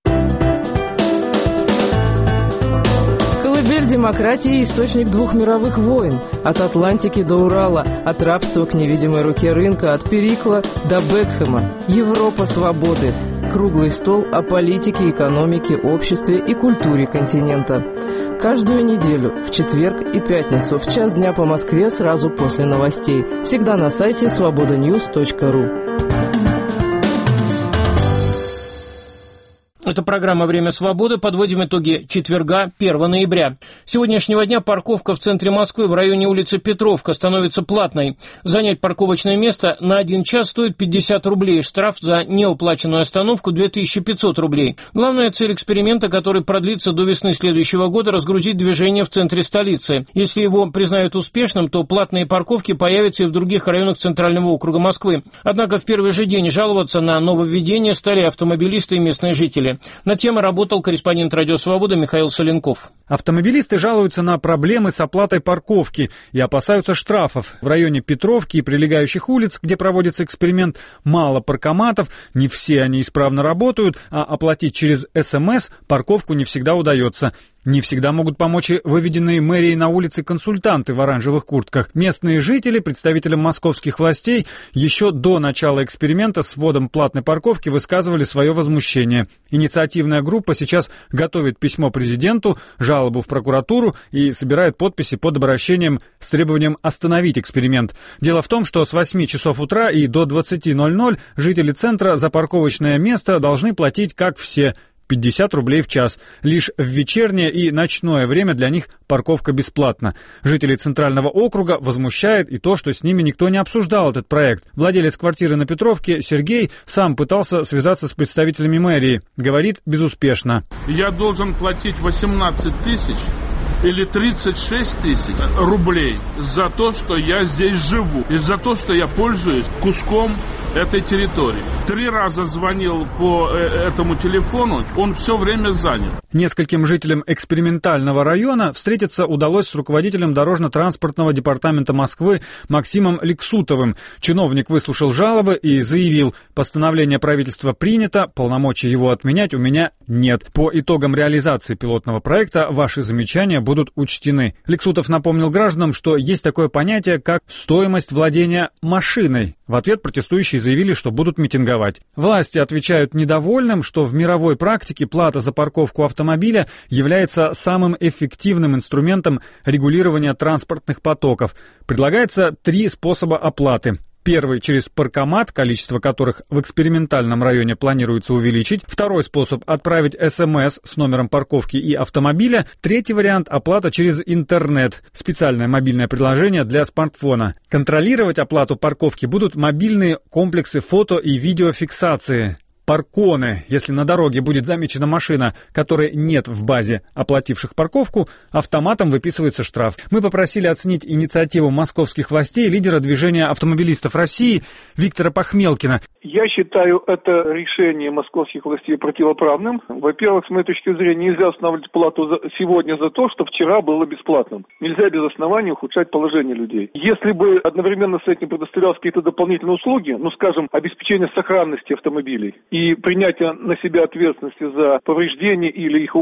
Колыбель демократии – источник двух мировых войн. От Атлантики до Урала, от рабства к невидимой руке рынка, от Перикла до Бекхэма. Европа свободы. Круглый стол о политике, экономике, обществе и культуре континента. Каждую неделю, в четверг и пятницу, в час дня по Москве, сразу после новостей. Всегда на сайте свобода ньюс точка ру. Это программа «Время свободы». Подводим итоги четверга, первого ноября. С сегодняшнего дня парковка в центре Москвы в районе улицы Петровка становится платной. Занять парковочное место на один час стоит пятьдесят рублей. Штраф за неуплаченную остановку две тысячи пятьсот рублей. Главная цель эксперимента, который продлится до весны следующего года, разгрузить движение в центре столицы. Если его признают успешным, то платные парковки появятся и в других районах Центрального округа Москвы. Однако в первый же день жаловаться на нововведение стали автомобилисты и местные жители. На тему работал корреспондент «Радио Свобода» Михаил Соленков. Автомобилисты жалуются на проблемы с оплатой парковки и опасаются штрафов. В районе Петровки и прилегающих улиц, где проводится эксперимент, мало паркоматов, не все они исправно работают, а оплатить через эс эм эс парковку не всегда удается. Не всегда могут помочь и выведенные мэрией на улице консультанты в оранжевых куртках. Местные жители представителям московских властей еще до начала эксперимента с вводом платной парковки высказывали свое возмущение. Инициативная группа сейчас готовит письмо президенту, жалобу в прокуратуру и собирает подписи под обращением с требованием остановить эксперимент. Дело в том, что с восьми часов утра и до двадцати ноль-ноль жители центра за парковочное место должны платить, как все, пятьдесят рублей в час. Лишь в вечернее и ночное время для них парковка бесплатна. Жителей Центрального округа возмущает и то, что с ними никто не обсуждал этот проект. Владелец квартиры на Петровке Сергей сам пытался связаться с представителями мэрии. Говорит, безуспешно. Я должен платить восемнадцать тысяч или тридцать шесть тысяч рублей за то, что я здесь живу, и за то, что я пользуюсь куском этой территории. Три раза звонил по этому телефону, он все время занят. Нескольким жителям экспериментального района встретиться удалось с руководителем дорожно-транспортного департамента Москвы Максимом Ликсутовым. Чиновник выслушал жалобы и заявил: постановление правительства принято, полномочий его отменять у меня нет. По итогам реализации пилотного проекта ваши замечания будут учтены. Ликсутов напомнил гражданам, что есть такое понятие, как стоимость владения машиной. В ответ протестующие заявили, что будут митинговать. Власти отвечают недовольным, что в мировой практике плата за парковку автомобиля является самым эффективным инструментом регулирования транспортных потоков. Предлагается три способа оплаты. Первый — через паркомат, количество которых в экспериментальном районе планируется увеличить. Второй способ — отправить эс эм эс с номером парковки и автомобиля. Третий вариант — оплата через интернет, специальное мобильное приложение для смартфона. Контролировать оплату парковки будут мобильные комплексы фото- и видеофиксации. Парконы. Если на дороге будет замечена машина, которой нет в базе оплативших парковку, автоматом выписывается штраф. Мы попросили оценить инициативу московских властей лидера движения автомобилистов России Виктора Пахмелкина. Я считаю это решение московских властей противоправным. Во-первых, с моей точки зрения, нельзя устанавливать плату за, сегодня за то, что вчера было бесплатным. Нельзя без основания ухудшать положение людей. Если бы одновременно с этим предоставлялись какие-то дополнительные услуги, ну, скажем, обеспечение сохранности автомобилей и принятие на себя ответственности за повреждение или их угон,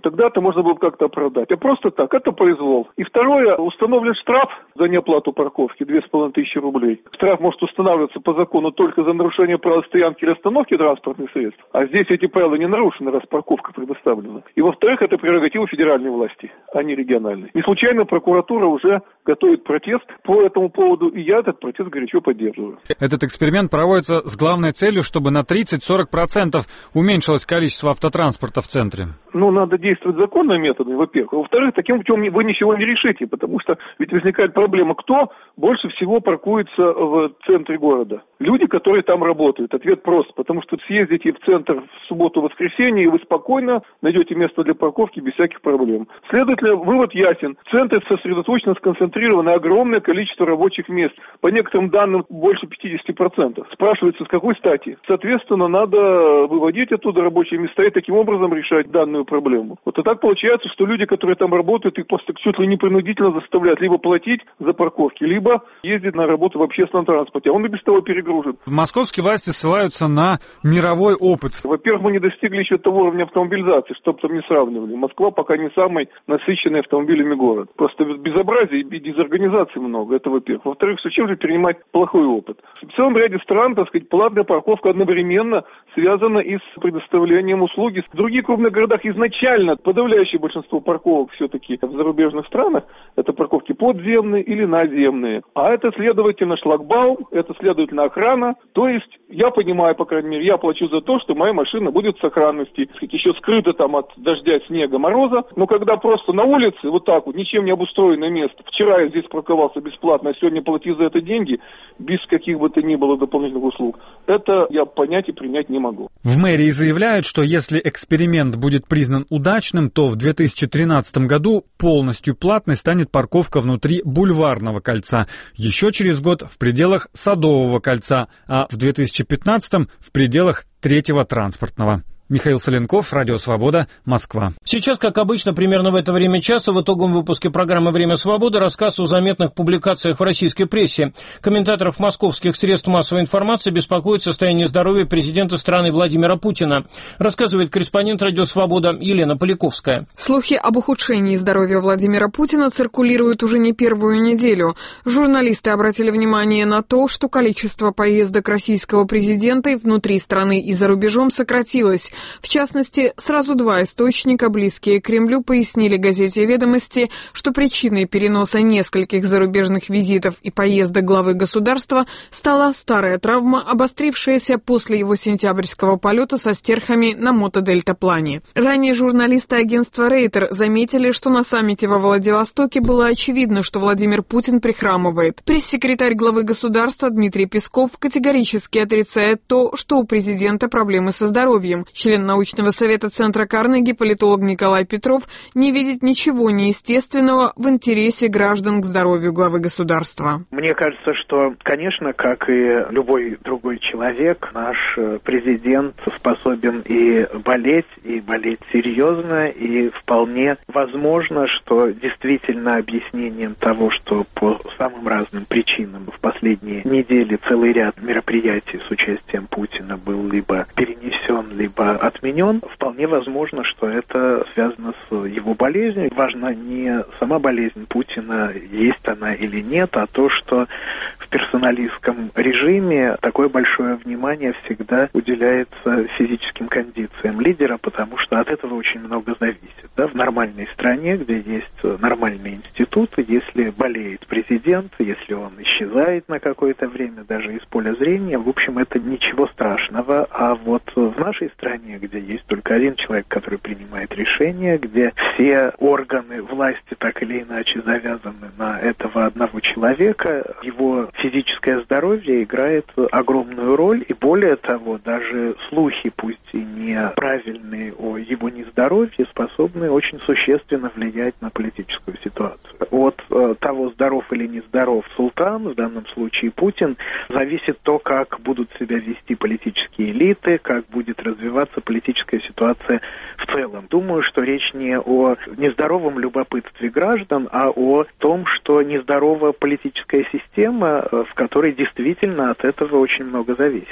Тогда-то можно было бы как-то оправдать. А просто так, это произвол. И второе, установлен штраф за неоплату парковки две с половиной тысячи рублей. Штраф может устанавливаться по закону только за нарушение правил стоянки или остановки транспортных средств. А здесь эти правила не нарушены, раз парковка предоставлена. И во-вторых, это прерогатива федеральной власти, а не региональной. Не случайно прокуратура уже готовит протест по этому поводу, и я этот протест горячо поддерживаю. Этот эксперимент проводится с главной целью, чтобы на тридцать-сорок процентов уменьшилось количество автотранспорта в центре. Ну, надо действовать законными методами, во-первых. Во-вторых, таким путем вы ничего не решите, потому что ведь возникает проблема, кто больше всего паркуется в центре города. Люди, которые там работают. Ответ прост, потому что съездите в центр в субботу-воскресенье, и вы спокойно найдете место для парковки без всяких проблем. Следовательно, вывод ясен. В центре сосредоточено, сконцентрировано огромное количество рабочих мест. По некоторым данным, больше пятьдесят процентов. Спрашивается, с какой стати? Соответственно, надо выводить оттуда рабочие места и таким образом решать данную проблему. Вот и так получается, что люди, которые там работают, их просто чуть ли не принудительно заставляют либо платить за парковки, либо ездить на работу в общественном транспорте. А он и без того перегружен. Московские власти ссылаются на мировой опыт. Во-первых, мы не достигли еще того уровня автомобилизации, чтобы там не сравнивали. Москва пока не самый насыщенный автомобилями город. Просто безобразия и дезорганизации много, это во-первых. Во-вторых, зачем же перенимать плохой опыт? В целом ряде стран, так сказать, платная парковка одновременно связана и с предоставлением услуги. В других крупных городах изначально подавляющее большинство парковок все-таки в зарубежных странах это парковки подземные или наземные. А это, следовательно, шлагбаум, это, следовательно, охрана. То есть, я понимаю, по крайней мере, я плачу за то, что моя машина будет в сохранности. Еще скрыта там от дождя, снега, мороза. Но когда просто на улице, вот так вот, ничем не обустроенное место, вчера я здесь парковался бесплатно, а сегодня плати за это деньги, без каких бы то ни было дополнительных услуг, это я понять и принять не могу. В мэрии заявляют, что если эксперимент будет признан удачным, то в две тысячи тринадцатом году полностью платной станет парковка внутри Бульварного кольца. Еще через год в пределах Садового кольца, а в две тысячи пятнадцатом в пределах Третьего транспортного. Михаил Соленков, Радио Свобода, Москва. Сейчас, как обычно, примерно в это время часа в итоговом выпуске программы «Время свободы» рассказ о заметных публикациях в российской прессе. Комментаторов московских средств массовой информации беспокоит состояние здоровья президента страны Владимира Путина, рассказывает корреспондент «Радио Свобода» Елена Поляковская. Слухи об ухудшении здоровья Владимира Путина циркулируют уже не первую неделю. Журналисты обратили внимание на то, что количество поездок российского президента внутри страны и за рубежом сократилось. В частности, сразу два источника, близкие к Кремлю, пояснили газете «Ведомости», что причиной переноса нескольких зарубежных визитов и поездок главы государства стала старая травма, обострившаяся после его сентябрьского полета со стерхами на мотодельтаплане. Ранее журналисты агентства «Рейтер» заметили, что на саммите во Владивостоке было очевидно, что Владимир Путин прихрамывает. Пресс-секретарь главы государства Дмитрий Песков категорически отрицает то, что у президента проблемы со здоровьем. Член научного совета Центра Карнеги, политолог Николай Петров, не видит ничего неестественного в интересе граждан к здоровью главы государства. Мне кажется, что, конечно, как и любой другой человек, наш президент способен и болеть, и болеть серьезно, и вполне возможно, что действительно объяснением того, что по самым разным причинам в последние недели целый ряд мероприятий с участием Путина был либо перенесен, либо отменен, вполне возможно, что это связано с его болезнью. Важно не сама болезнь Путина, есть она или нет, а то, что в персоналистском режиме такое большое внимание всегда уделяется физическим кондициям лидера, потому что от этого очень много зависит. Да? В нормальной стране, где есть нормальные институты, если болеет президент, если он исчезает на какое-то время даже из поля зрения, в общем, это ничего страшного. А вот в нашей стране, где есть только один человек, который принимает решения, где все органы власти так или иначе завязаны на этого одного человека, его физическое здоровье играет огромную роль, и более того, даже слухи, пусть и неправильные, о его нездоровье, способны очень существенно влиять на политическую ситуацию. От э, того, здоров или нездоров султан, в данном случае Путин, зависит то, как будут себя вести политические элиты, как будет развиваться политическая ситуация в целом. Думаю, что речь не о нездоровом любопытстве граждан, а о том, что нездорова политическая система, в которой действительно от этого очень много зависит.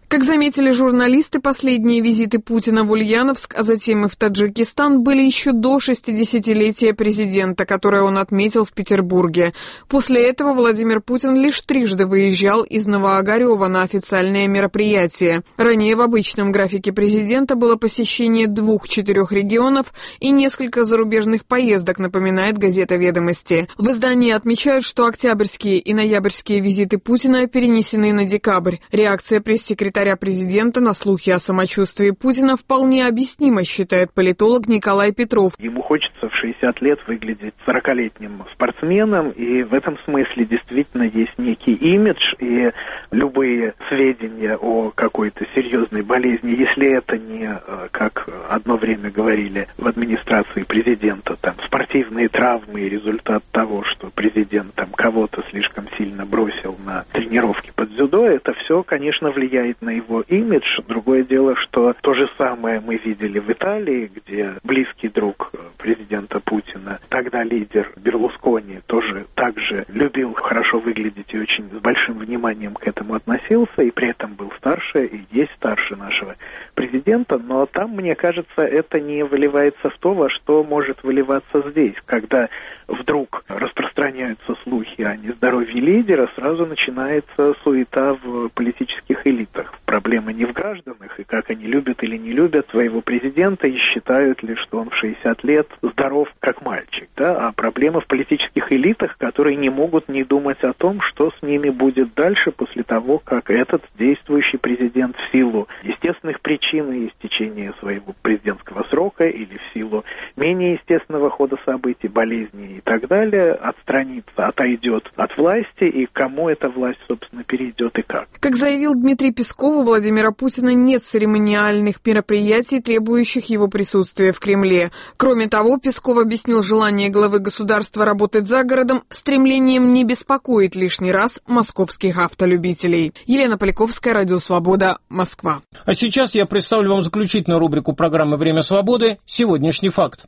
Как заметили журналисты, последние визиты Путина в Ульяновск, а затем и в Таджикистан были еще до шестидесятилетия президента, которое он отметил в Петербурге. После этого Владимир Путин лишь трижды выезжал из Новоогарева на официальные мероприятия. Ранее в обычном графике президента было посещение двух-четырех регионов и несколько зарубежных поездок, напоминает газета «Ведомости». В издании отмечают, что октябрьские и ноябрьские визиты Путина перенесены на декабрь. Реакция пресс-секретаря президента на слухи о самочувствии Путина вполне объяснима, считает политолог Николай Петров. Ему хочется в шестьдесят лет выглядеть сорокалетним спортсменом, и в этом смысле действительно есть некий имидж, и любые сведения о какой-то серьезной болезни, если это не, как одно время говорили в администрации президента, там спортивные травмы и результат того, что президент там кого-то слишком сильно бросил на тренировки под дзюдо, это все, конечно, влияет на его имидж. Другое дело, что то же самое мы видели в Италии, где близкий друг президента Путина, тогда лидер Берлускони, тоже также любил хорошо выглядеть и очень с большим вниманием к этому относился, и при этом был старше, и есть старше нашего президента, но там, мне кажется, это не выливается в то, во что может выливаться здесь, когда вдруг распространяются слухи о нездоровье лидера, сразу начинается суета в политических элитах. Проблема не в гражданах, и как они любят или не любят своего президента, и считают ли, что он в шестьдесят лет здоров, как мальчик, да, а проблема в политических элитах, которые не могут не думать о том, что с ними будет дальше после того, как этот действующий президент в силу естественных причин и истечения своего президентского срока или в силу менее естественного хода событий, болезней и так далее, отстранится, отойдет от власти, и кому эта власть, собственно, перейдет и как. Как заявил Дмитрий Песков, у Владимира Путина нет церемониальных мероприятий, требующих его присутствия в Кремле. Кроме того, Песков объяснил желание главы государства работать за городом стремлением не беспокоить лишний раз московских автолюбителей. Елена Поляковская, Радио Свобода, Москва. А сейчас я представлю вам заключительную рубрику программы «Время свободы» «Сегодняшний факт».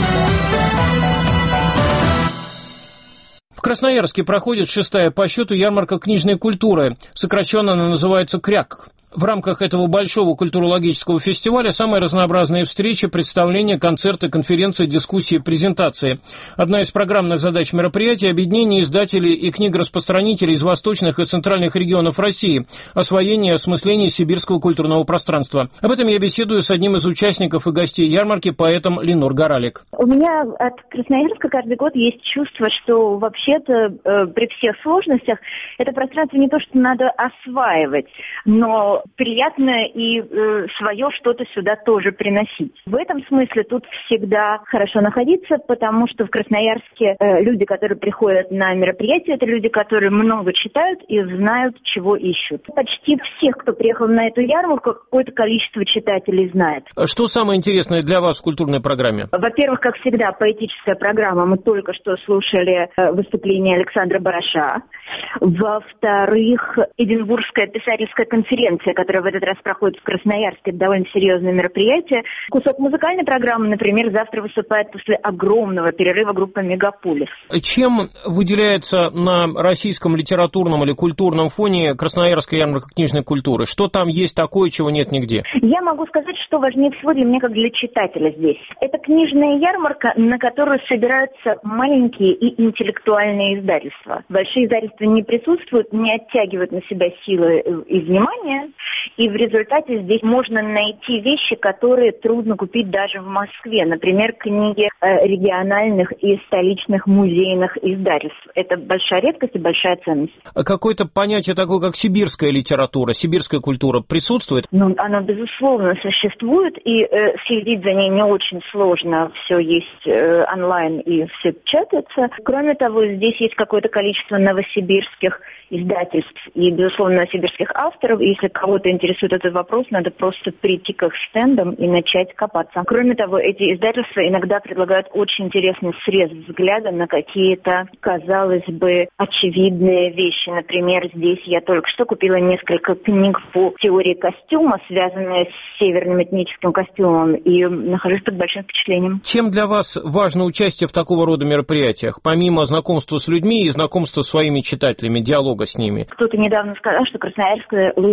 В Красноярске проходит шестая по счету ярмарка книжной культуры. Сокращенно она называется «Кряк». В рамках этого большого культурологического фестиваля самые разнообразные встречи, представления, концерты, конференции, дискуссии, презентации. Одна из программных задач мероприятия – объединение издателей и книгораспространителей из восточных и центральных регионов России, освоение и осмысление сибирского культурного пространства. Об этом я беседую с одним из участников и гостей ярмарки, поэтом Ленор Горалик. У меня от Красноярска каждый год есть чувство, что вообще-то э, при всех сложностях это пространство не то, что надо осваивать, но приятно и э, свое что-то сюда тоже приносить. В этом смысле тут всегда хорошо находиться, потому что в Красноярске э, люди, которые приходят на мероприятия, это люди, которые много читают и знают, чего ищут. Почти всех, кто приехал на эту ярмарку, какое-то количество читателей знает. Что самое интересное для вас в культурной программе? Во-первых, как всегда, поэтическая программа. Мы только что слушали э, выступление Александра Бараша. Во-вторых, Эдинбургская писательская конференция, которая в этот раз проходит в Красноярске, это довольно серьезное мероприятие. Кусок музыкальной программы, например, завтра выступает после огромного перерыва группа «Мегаполис». Чем выделяется на российском литературном или культурном фоне Красноярская ярмарка книжной культуры? Что там есть такое, чего нет нигде? Я могу сказать, что важнее всего для меня, как для читателя здесь. Это книжная ярмарка, на которую собираются маленькие и интеллектуальные издательства. Большие издательства не присутствуют, не оттягивают на себя силы и внимание. И в результате здесь можно найти вещи, которые трудно купить даже в Москве. Например, книги э, региональных и столичных музейных издательств. Это большая редкость и большая ценность. А какое-то понятие такое, как сибирская литература, сибирская культура присутствует? Ну, оно, безусловно, существует, и э, следить за ней не очень сложно. Все есть э, онлайн, и все печатается. Кроме того, здесь есть какое-то количество новосибирских издательств и, безусловно, новосибирских авторов. Если кого-то интересует этот вопрос, надо просто прийти к их стендам и начать копаться. Кроме того, эти издательства иногда предлагают очень интересный срез взгляда на какие-то, казалось бы, очевидные вещи. Например, здесь я только что купила несколько книг по теории костюма, связанные с северным этническим костюмом, и нахожусь под большим впечатлением. Чем для вас важно участие в такого рода мероприятиях, помимо знакомства с людьми и знакомства с своими читателями, диалога с ними? Кто-то недавно сказал, что Красноярск – лучшая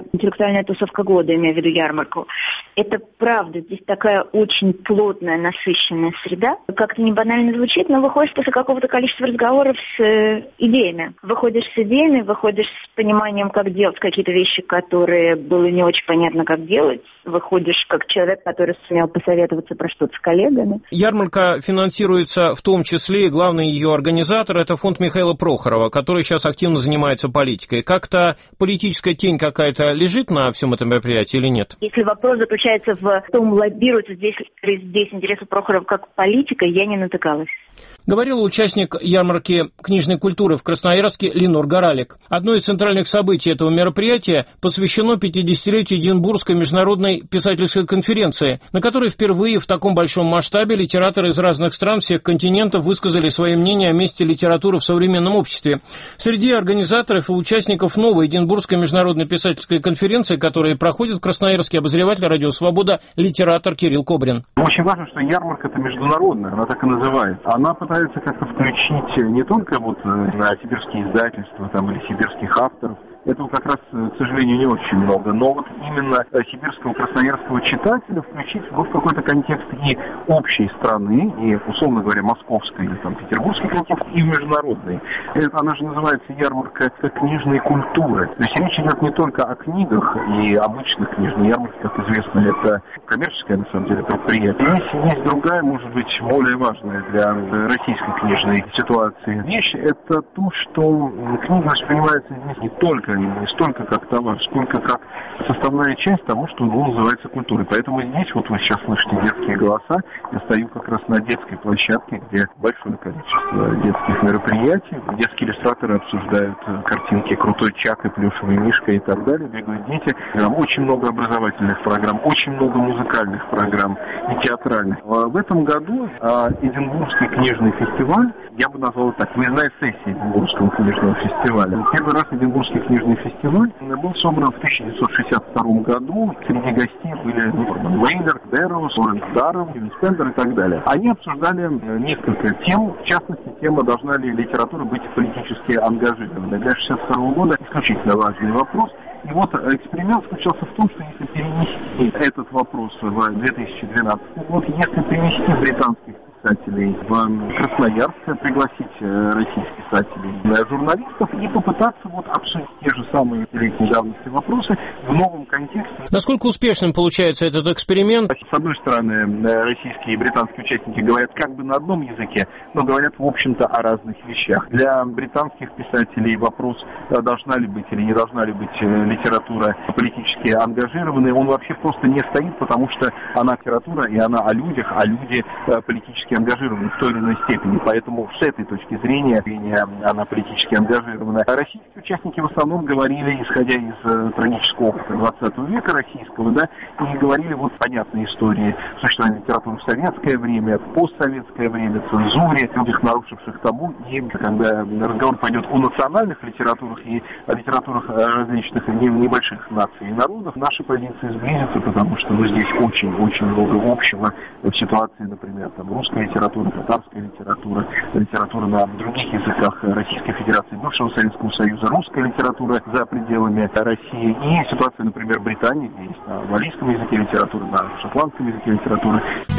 интеллектуальная тусовка года, имею в виду ярмарку. Это правда, здесь такая очень плотная, насыщенная среда. Как-то не банально звучит, но выходишь после какого-то количества разговоров с э, идеями. Выходишь с идеями, выходишь с пониманием, как делать какие-то вещи, которые было не очень понятно, как делать. Выходишь как человек, который сумел посоветоваться про что-то с коллегами. Ярмарка финансируется в том числе, и главный ее организатор – это фонд Михаила Прохорова, который сейчас активно занимается политикой. Как-то политическая тень какая-то лежит на всем этом мероприятии или нет? Если вопрос заключается в том, лоббируется здесь, здесь интересы Прохорова как политика, я не натыкалась. Говорил участник ярмарки книжной культуры в Красноярске Ленор Горалик. Одно из центральных событий этого мероприятия посвящено пятидесятилетию Эдинбургской международной писательской конференции, на которой впервые в таком большом масштабе литераторы из разных стран всех континентов высказали свои мнения о месте литературы в современном обществе. Среди организаторов и участников новой Эдинбургской международной писательской конференции, которая проходит в Красноярске, обозреватель «Радио Свобода», литератор Кирилл Кобрин. Очень важно, что ярмарка это международная, она так и называется. Она пытается как-то включить не только вот на сибирские издательства там, или сибирских авторов. Этого как раз, к сожалению, не очень много. Но вот именно сибирского, красноярского читателя включить в какой-то контекст и общей страны, и, условно говоря, московской или там, петербургский контекст, и международный. Это, она же называется ярмарка книжной культуры. То есть речь идет не только о книгах и обычных книжных ярмарках, как известно, это коммерческое, на самом деле, предприятие. Есть, есть другая, может быть, более важная для российской книжной ситуации вещь. Это то, что книга воспринимается здесь не только не столько как товар, сколько как составная часть того, что ну, называется культурой. Поэтому здесь, вот вы сейчас слышите детские голоса, я стою как раз на детской площадке, где большое количество детских мероприятий, детские иллюстраторы обсуждают картинки «Крутой Чак» и «Плюшевый Мишка» и так далее, бегают дети. Там очень много образовательных программ, очень много музыкальных программ и театральных. В этом году Эдинбургский книжный фестиваль, я бы назвал это так, выездная сессия Эдинбургского книжного фестиваля. Первый раз Эдинбургский книжный фестиваль был собран в тысяча девятьсот шестьдесят втором году. Среди гостей были Норман Вейлер, Дэрроуз, Лоренс Дарроу, Стивен Спендер и так далее. Они обсуждали несколько тем. В частности, тема, должна ли литература быть политически ангажированной. Для шестьдесят второго года исключительно важный вопрос. И вот эксперимент заключался в том, что если перенести этот вопрос в две тысячи двенадцатый год, если перенести британских писателей в Красноярск, пригласить российских писателей, журналистов и попытаться вот обсудить те же самые летней давности вопросы в новом контексте. Насколько успешным получается этот эксперимент? С одной стороны, российские и британские участники говорят как бы на одном языке, но говорят, в общем-то, о разных вещах. Для британских писателей вопрос, должна ли быть или не должна ли быть литература политически ангажированной, он вообще просто не стоит, потому что она литература, и она о людях, а люди политически ангажированы в той или иной степени. Поэтому с этой точки зрения она политически ангажирована. А российские участники в основном говорили, исходя из э, трагического опыта двадцатого века российского, да, и говорили вот понятные истории существования литературы в советское время, в постсоветское время, цензуре, людях, нарушивших табу. И когда разговор пойдет о национальных литературах и о литературах различных небольших наций и народов, наши позиции сблизятся, потому что ну, здесь очень-очень много общего в ситуации, например, там, русская литература, татарская литература, литература на других языках Российской Федерации, бывшего Советского Союза, русская литература за пределами России и ситуация, например, в Британии, где есть на валлийском языке литература, на шотландском языке литература.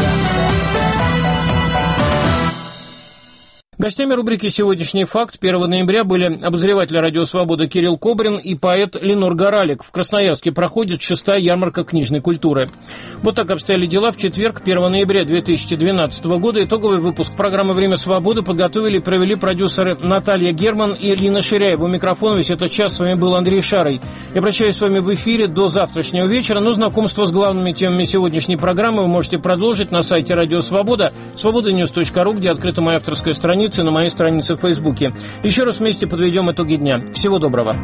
Гостями рубрики «Сегодняшний факт» первого ноября были обозреватель «Радио Свобода» Кирилл Кобрин и поэт Ленор Горалик. В Красноярске проходит шестая ярмарка книжной культуры. Вот так обстояли дела в четверг, первого ноября две тысячи двенадцатого года. Итоговый выпуск программы «Время свободы» подготовили и провели продюсеры Наталья Герман и Лина Ширяева. У микрофона весь этот час с вами был Андрей Шарый. Я прощаюсь с вами в эфире до завтрашнего вечера, но знакомство с главными темами сегодняшней программы вы можете продолжить на сайте «Радио Свобода», свобода ньюс точка ру, где открыта моя авторская страница, на моей странице в Фейсбуке. Еще раз вместе подведем итоги дня. Всего доброго.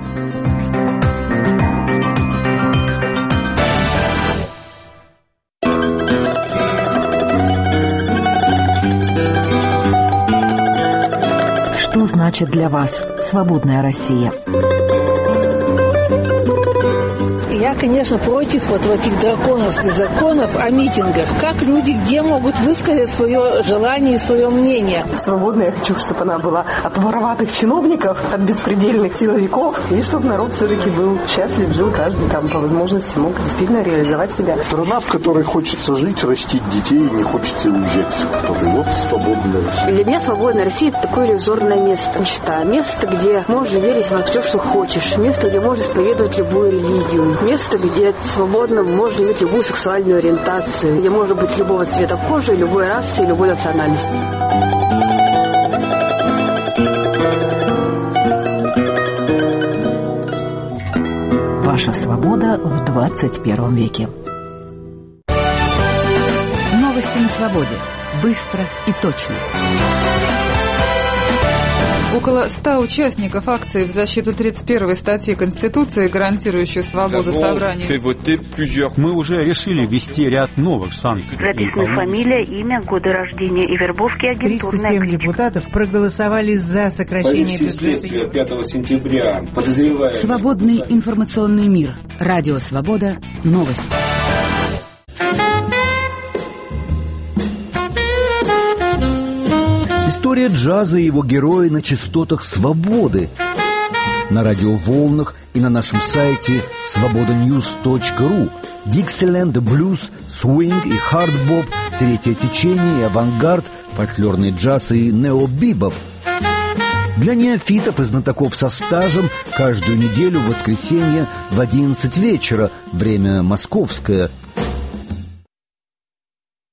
Что значит для вас свободная Россия? Я Я, конечно, против вот этих драконовских законов о митингах. Как люди где могут высказать свое желание и свое мнение? Свободная я хочу, чтобы она была от вороватых чиновников, от беспредельных силовиков, и чтобы народ все-таки был счастлив, жил каждый там по возможности, мог действительно реализовать себя. Страна, в которой хочется жить, растить детей, не хочется уезжать, в которой вот свободная Россия. Для меня свободная Россия – это такое иллюзорное место, мечта. Место, где можно верить во все, что хочешь. Место, где можно исповедовать любую религию. Место, где свободно можно иметь любую сексуальную ориентацию. Где можно быть любого цвета кожи, любой расы и любой национальности. Ваша свобода в двадцать первом веке. Новости на свободе. Быстро и точно. Около ста участников акции в защиту тридцать первой статьи Конституции, гарантирующей свободу собраний. Мы уже решили ввести ряд новых санкций. Прописаны фамилия, имя, годы рождения и вербовки, агентурная триста семь депутатов проголосовали за сокращение бюджета. Следствия пятого сентября. Подозреваемый. Свободный информационный мир. Радио Свобода. Новости. История джаза и его герои на частотах свободы. На радиоволнах и на нашем сайте свобода ньюс точка ру. Диксиленд, блюз, свинг и хардбоп, третье течение и авангард, фольклорный джаз и необибоп. Для неофитов и знатоков со стажем каждую неделю в воскресенье в одиннадцать вечера, время московское.